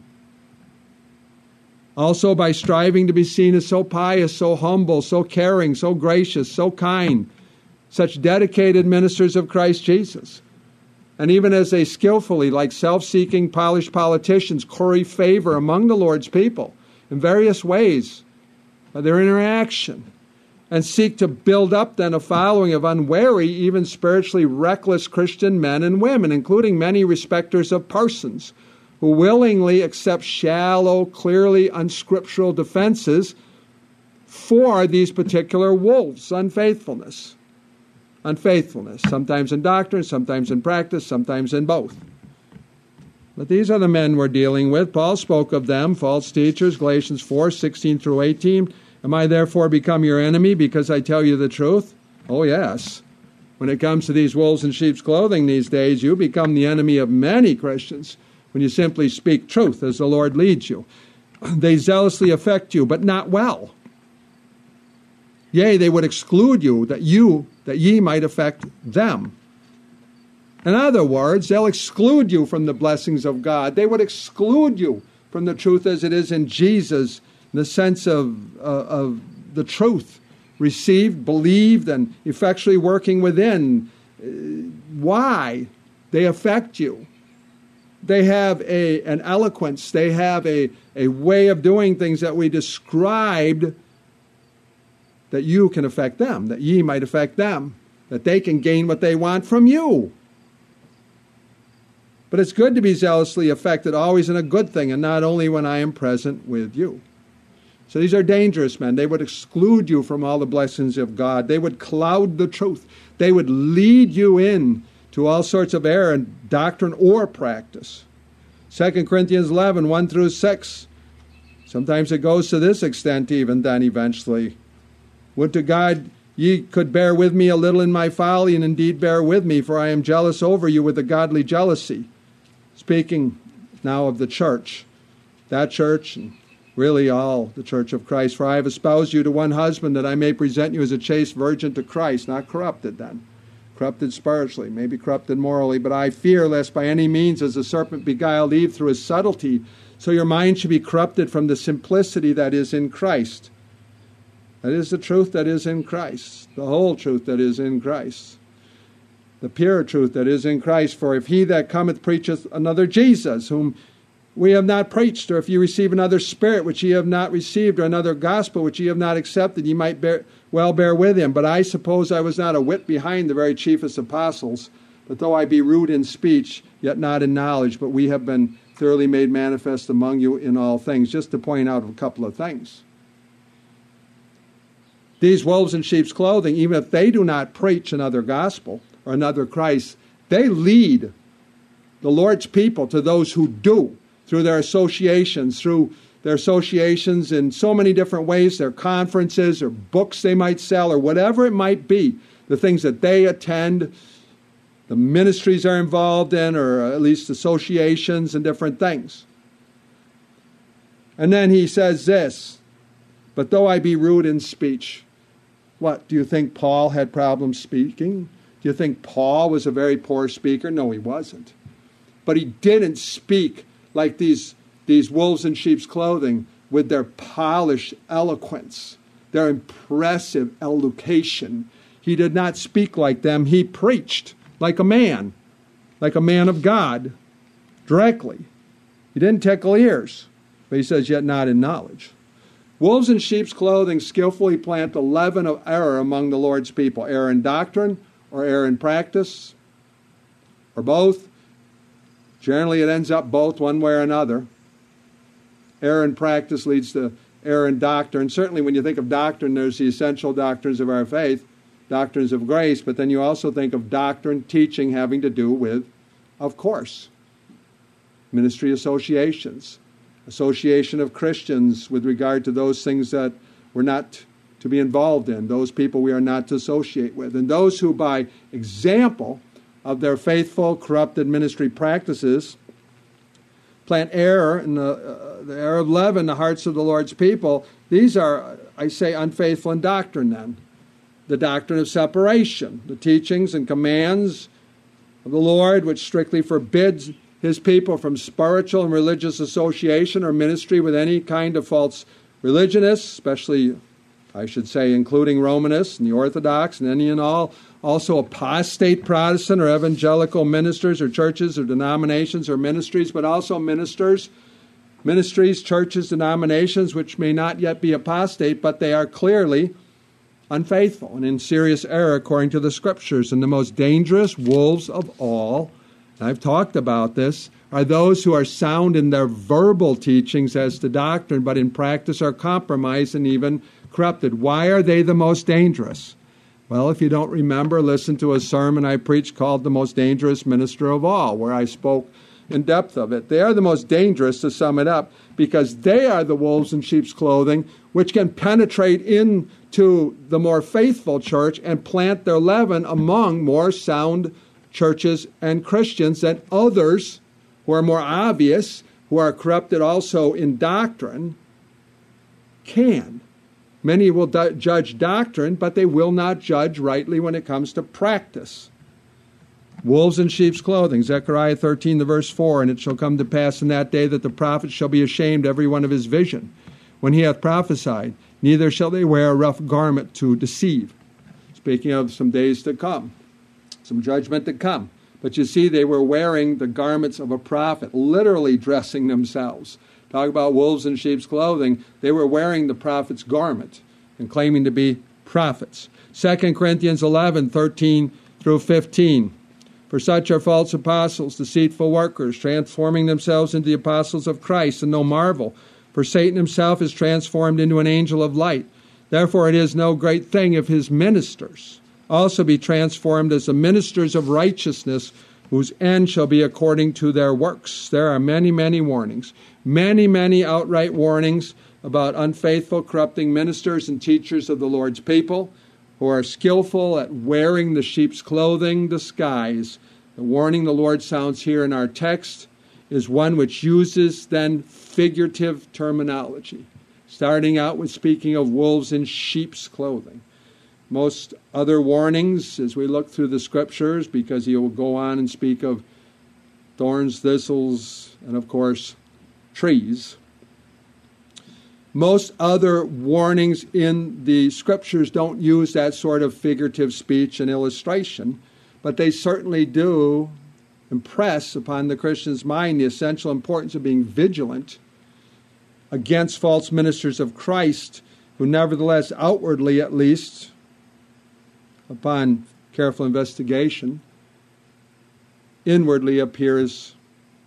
Also by striving to be seen as so pious, so humble, so caring, so gracious, so kind, such dedicated ministers of Christ Jesus. And even as they skillfully, like self-seeking, polished politicians, curry favor among the Lord's people in various ways by their interaction. and seek to build up then a following of unwary, even spiritually reckless Christian men and women, including many respecters of persons, who willingly accept shallow, clearly unscriptural defenses for these particular wolves, unfaithfulness. Unfaithfulness, sometimes in doctrine, sometimes in practice, sometimes in both. But these are the men we're dealing with. Paul spoke of them, false teachers, Galatians four, sixteen through eighteen. Am I therefore become your enemy because I tell you the truth? Oh, yes. When it comes to these wolves in sheep's clothing these days, you become the enemy of many Christians when you simply speak truth as the Lord leads you. They zealously affect you, but not well. Yea, they would exclude you, that you, that ye might affect them. In other words, they'll exclude you from the blessings of God. They would exclude you from the truth as it is in Jesus, in the sense of, uh, of the truth received, believed, and effectually working within. Uh, why? They affect you. They have a, an eloquence. They have a, a way of doing things that we described, that you can affect them, that ye might affect them, that they can gain what they want from you. But it's good to be zealously affected, always in a good thing, and not only when I am present with you. So these are dangerous men. They would exclude you from all the blessings of God. They would cloud the truth. They would lead you in to all sorts of error in doctrine or practice. Second Corinthians eleven, one through six. Sometimes it goes to this extent even then eventually. Would to God ye could bear with me a little in my folly, and indeed bear with me, for I am jealous over you with a godly jealousy. Speaking now of the church, that church, and really all the church of Christ. For I have espoused you to one husband, that I may present you as a chaste virgin to Christ, not corrupted then, corrupted spiritually, maybe corrupted morally. But I fear lest by any means, as the serpent beguiled Eve through his subtlety, so your mind should be corrupted from the simplicity that is in Christ. That is the truth that is in Christ, the whole truth that is in Christ, the pure truth that is in Christ. For if he that cometh preacheth another Jesus, whom we have not preached, or if ye receive another spirit which ye have not received, or another gospel which ye have not accepted, ye might bear, well bear with him. But I suppose I was not a whit behind the very chiefest apostles. But though I be rude in speech, yet not in knowledge, but we have been thoroughly made manifest among you in all things. Just to point out a couple of things. These wolves in sheep's clothing, even if they do not preach another gospel or another Christ, they lead the Lord's people to those who do, through their associations, through their associations in so many different ways, their conferences or books they might sell or whatever it might be, the things that they attend, the ministries they're involved in, or at least associations and different things. And then he says this, but though I be rude in speech. What, do you think Paul had problems speaking? Do you think Paul was a very poor speaker? No, he wasn't. But he didn't speak like these, these wolves in sheep's clothing with their polished eloquence, their impressive elocution. He did not speak like them. He preached like a man, like a man of God, directly. He didn't tickle ears, but he says, yet not in knowledge. Wolves in sheep's clothing skillfully plant the leaven of error among the Lord's people. Error in doctrine or error in practice, or both. Generally it ends up both one way or another. Error in practice leads to error in doctrine. Certainly when you think of doctrine, there's the essential doctrines of our faith, doctrines of grace, but then you also think of doctrine, teaching having to do with, of course, ministry associations. Association of Christians with regard to those things that we're not to be involved in, those people we are not to associate with, and those who by example of their faithful, corrupted ministry practices plant error in the, uh, the error of leaven in the hearts of the Lord's people. These are, I say, unfaithful in doctrine then. The doctrine of separation, the teachings and commands of the Lord, which strictly forbids his people from spiritual and religious association or ministry with any kind of false religionists, especially, I should say, including Romanists and the Orthodox and any and all, also apostate Protestant or evangelical ministers or churches or denominations or ministries, but also ministers, ministries, churches, denominations, which may not yet be apostate, but they are clearly unfaithful and in serious error according to the Scriptures. And the most dangerous wolves of all, and I've talked about this, are those who are sound in their verbal teachings as to doctrine, but in practice are compromised and even corrupted. Why are they the most dangerous? Well, if you don't remember, listen to a sermon I preached called The Most Dangerous Minister of All, where I spoke in depth of it. They are the most dangerous, to sum it up, because they are the wolves in sheep's clothing, which can penetrate into the more faithful church and plant their leaven among more sound churches and Christians than others who are more obvious, who are corrupted also in doctrine, can. Many will do- judge doctrine, but they will not judge rightly when it comes to practice. Wolves in sheep's clothing, Zechariah thirteen, the verse four, and it shall come to pass in that day that the prophet shall be ashamed every one of his vision, when he hath prophesied, neither shall they wear a rough garment to deceive. Speaking of some days to come, some judgment to come. But you see, they were wearing the garments of a prophet, literally dressing themselves. Talk about wolves in sheep's clothing. They were wearing the prophet's garment and claiming to be prophets. Second Corinthians eleven, thirteen through fifteen. For such are false apostles, deceitful workers, transforming themselves into the apostles of Christ, and no marvel, for Satan himself is transformed into an angel of light. Therefore it is no great thing if his ministers also be transformed as the ministers of righteousness, whose end shall be according to their works. There are many, many warnings, many, many outright warnings about unfaithful, corrupting ministers and teachers of the Lord's people who are skillful at wearing the sheep's clothing disguise. The warning the Lord sounds here in our text is one which uses then figurative terminology, starting out with speaking of wolves in sheep's clothing. Most other warnings, as we look through the Scriptures, because he will go on and speak of thorns, thistles, and of course, trees. Most other warnings in the Scriptures don't use that sort of figurative speech and illustration, but they certainly do impress upon the Christian's mind the essential importance of being vigilant against false ministers of Christ, who nevertheless, outwardly at least, upon careful investigation, inwardly appears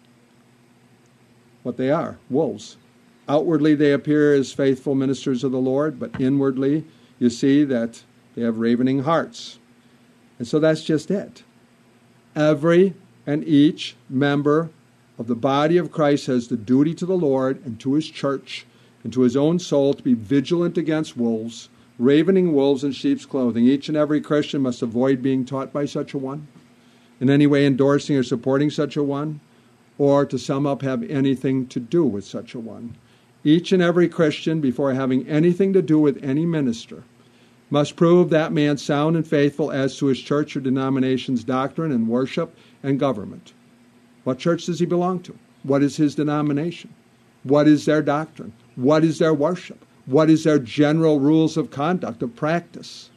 what they are, wolves. Outwardly they appear as faithful ministers of the Lord, but inwardly you see that they have ravening hearts. And so that's just it. Every and each member of the body of Christ has the duty to the Lord and to his church and to his own soul to be vigilant against wolves, ravening wolves in sheep's clothing. Each and every Christian must avoid being taught by such a one, in any way endorsing or supporting such a one, or to sum up, have anything to do with such a one. Each and every Christian, before having anything to do with any minister, must prove that man sound and faithful as to his church or denomination's doctrine and worship and government. What church does he belong to? What is his denomination? What is their doctrine? What is their worship? What is their general rules of conduct, of practice?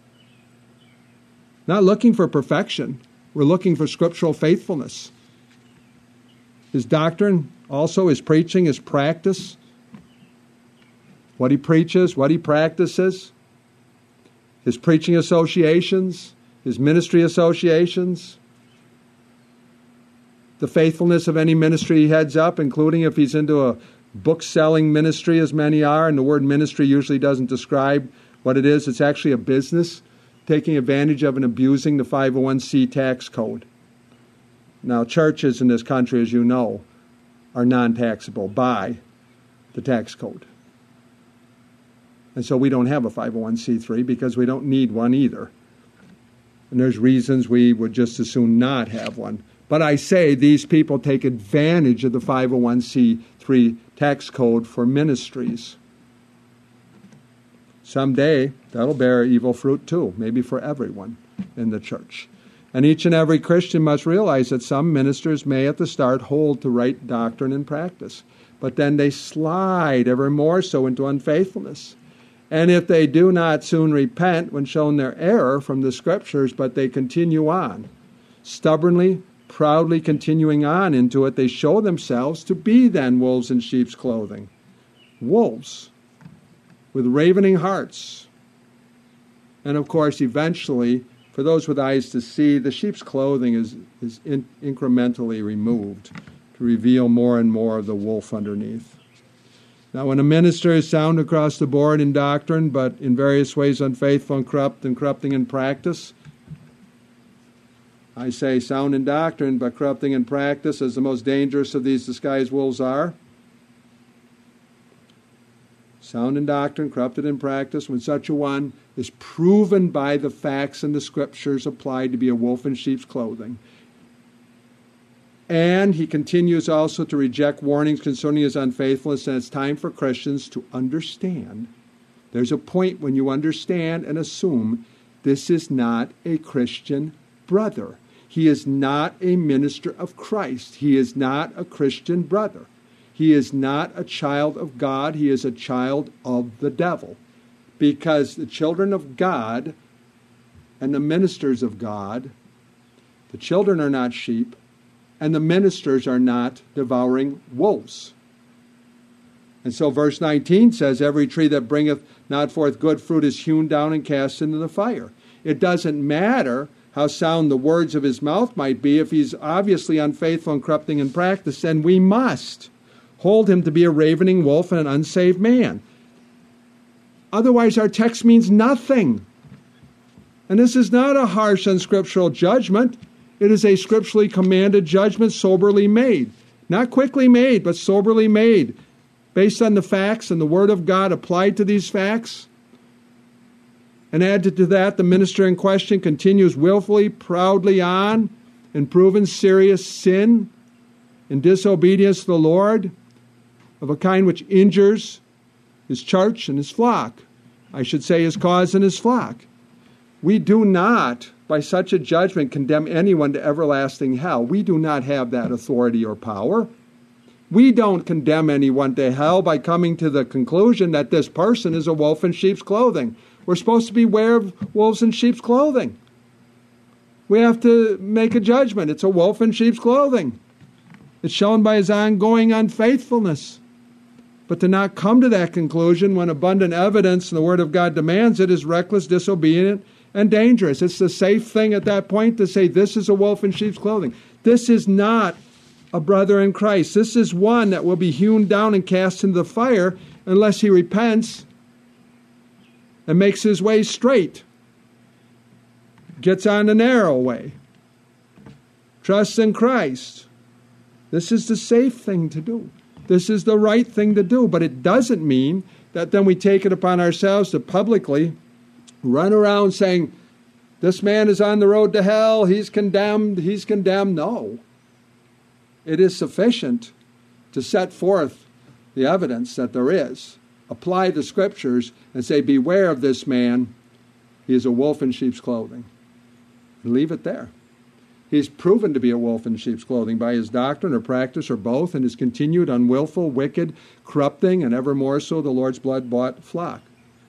Not looking for perfection. We're looking for scriptural faithfulness. His doctrine, also his preaching, his practice, what he preaches, what he practices, his preaching associations, his ministry associations, the faithfulness of any ministry he heads up, including if he's into a book-selling ministry, as many are, and the word ministry usually doesn't describe what it is. It's actually a business taking advantage of and abusing the five oh one c tax code. Now, churches in this country, as you know, are non-taxable by the tax code. And so we don't have a five oh one c three because we don't need one either. And there's reasons we would just as soon not have one. But I say these people take advantage of the five oh one c three tax code for ministries. Someday, that'll bear evil fruit too, maybe for everyone in the church. And each and every Christian must realize that some ministers may at the start hold to right doctrine and practice, but then they slide ever more so into unfaithfulness. And if they do not soon repent when shown their error from the Scriptures, but they continue on, stubbornly, proudly continuing on into it, they show themselves to be then wolves in sheep's clothing. Wolves with ravening hearts, And of course, eventually, for those with eyes to see, the sheep's clothing is, is in, incrementally removed to reveal more and more of the wolf underneath. Now, when a minister is sound across the board in doctrine, but in various ways unfaithful and corrupt and corrupting in practice, I say sound in doctrine, but corrupting in practice, as the most dangerous of these disguised wolves are. Sound in doctrine, corrupted in practice, when such a one is proven by the facts and the scriptures applied to be a wolf in sheep's clothing. And he continues also to reject warnings concerning his unfaithfulness, and it's time for Christians to understand. There's a point when you understand and assume this is not a Christian brother. He is not a minister of Christ. He is not a Christian brother. He is not a child of God. He is a child of the devil. Because the children of God and the ministers of God, the children are not sheep, and the ministers are not devouring wolves. And so verse nineteen says, every tree that bringeth not forth good fruit is hewn down and cast into the fire. It doesn't matter how sound the words of his mouth might be. If he's obviously unfaithful and corrupting in practice, then we must hold him to be a ravening wolf and an unsaved man. Otherwise, our text means nothing. And this is not a harsh, unscriptural judgment. It is a scripturally commanded judgment, soberly made. Not quickly made, but soberly made, based on the facts and the Word of God applied to these facts. And added to that, the minister in question continues willfully, proudly on, in proven serious sin, in disobedience to the Lord, of a kind which injures his church and his flock. I should say his cause and his flock. We do not, by such a judgment, condemn anyone to everlasting hell. We do not have that authority or power. We don't condemn anyone to hell by coming to the conclusion that this person is a wolf in sheep's clothing. We're supposed to beware of wolves in sheep's clothing. We have to make a judgment. It's a wolf in sheep's clothing. It's shown by his ongoing unfaithfulness. But to not come to that conclusion when abundant evidence and the Word of God demands it is reckless, disobedient, and dangerous. It's the safe thing at that point to say this is a wolf in sheep's clothing. This is not a brother in Christ. This is one that will be hewn down and cast into the fire unless he repents and makes his way straight, gets on the narrow way, trusts in Christ. This is the safe thing to do. This is the right thing to do, but it doesn't mean that then we take it upon ourselves to publicly run around saying, this man is on the road to hell, he's condemned, he's condemned. No. It is sufficient to set forth the evidence that there is, apply the scriptures, and say, beware of this man, he is a wolf in sheep's clothing. And leave it there. He's proven to be a wolf in sheep's clothing by his doctrine or practice or both, and his continued unwillful, wicked, corrupting, and ever more so the Lord's blood-bought flock.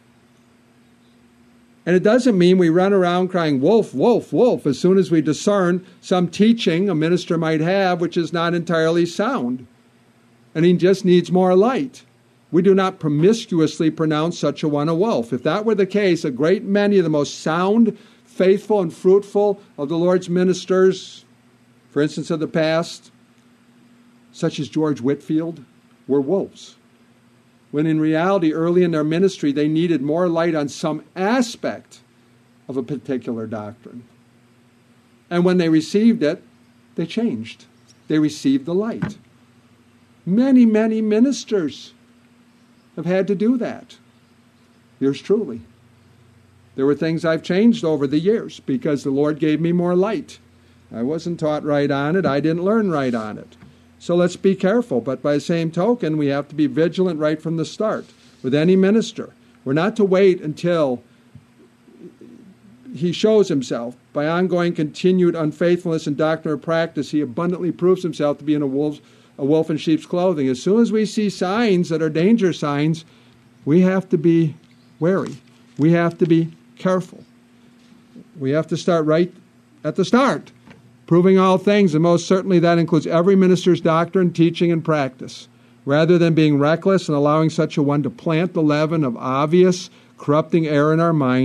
And it doesn't mean we run around crying, wolf, wolf, wolf, as soon as we discern some teaching a minister might have which is not entirely sound. And he just needs more light. We do not promiscuously pronounce such a one a wolf. If that were the case, a great many of the most sound, faithful, and fruitful of the Lord's ministers, for instance, of the past, such as George Whitefield, were wolves. When in reality, early in their ministry, they needed more light on some aspect of a particular doctrine. And when they received it, they changed. They received the light. Many, many ministers have had to do that. Yours truly. There were things I've changed over the years because the Lord gave me more light. I wasn't taught right on it. I didn't learn right on it. So let's be careful. But by the same token, we have to be vigilant right from the start with any minister. We're not to wait until he shows himself. By ongoing, continued unfaithfulness in doctrine or practice, he abundantly proves himself to be in a wolf, a wolf in sheep's clothing. As soon as we see signs that are danger signs, we have to be wary. We have to be careful. We have to start right at the start, proving all things, and most certainly that includes every minister's doctrine, teaching, and practice, rather than being reckless and allowing such a one to plant the leaven of obvious, corrupting error in our mind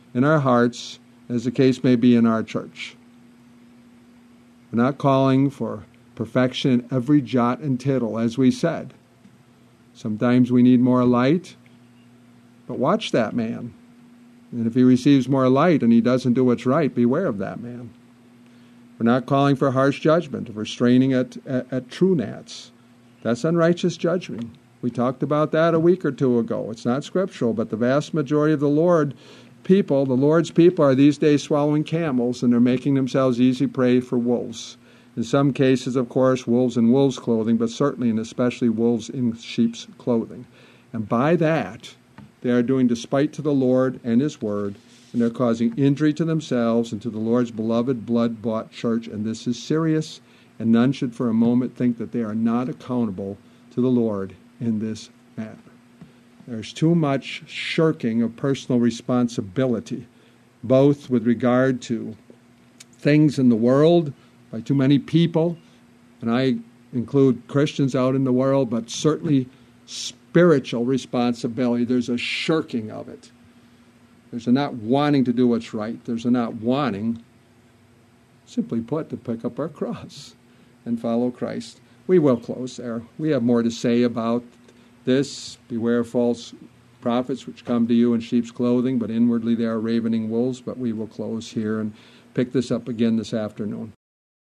in our hearts, as the case may be in our church. We're not calling for perfection in every jot and tittle, as we said. Sometimes we need more light, but watch that man. And if he receives more light and he doesn't do what's right, beware of that man. We're not calling for harsh judgment, restraining at, at, at true gnats. That's unrighteous judging. We talked about that a week or two ago. It's not scriptural, but the vast majority of the Lord people, the Lord's people, are these days swallowing camels, and they're making themselves easy prey for wolves. In some cases, of course, wolves in wolves' clothing, but certainly and especially wolves in sheep's clothing. And by that, they are doing despite to the Lord and His Word, and they're causing injury to themselves and to the Lord's beloved, blood-bought church. And this is serious, and none should for a moment think that they are not accountable to the Lord in this matter. There's too much shirking of personal responsibility, both with regard to things in the world by too many people, and I include Christians out in the world, but certainly spiritual responsibility. There's a shirking of it. There's a not wanting to do what's right. There's a not wanting, simply put, to pick up our cross and follow Christ. We will close there. We have more to say about this. Beware of false prophets which come to you in sheep's clothing, but inwardly they are ravening wolves. But we will close here and pick this up again this afternoon.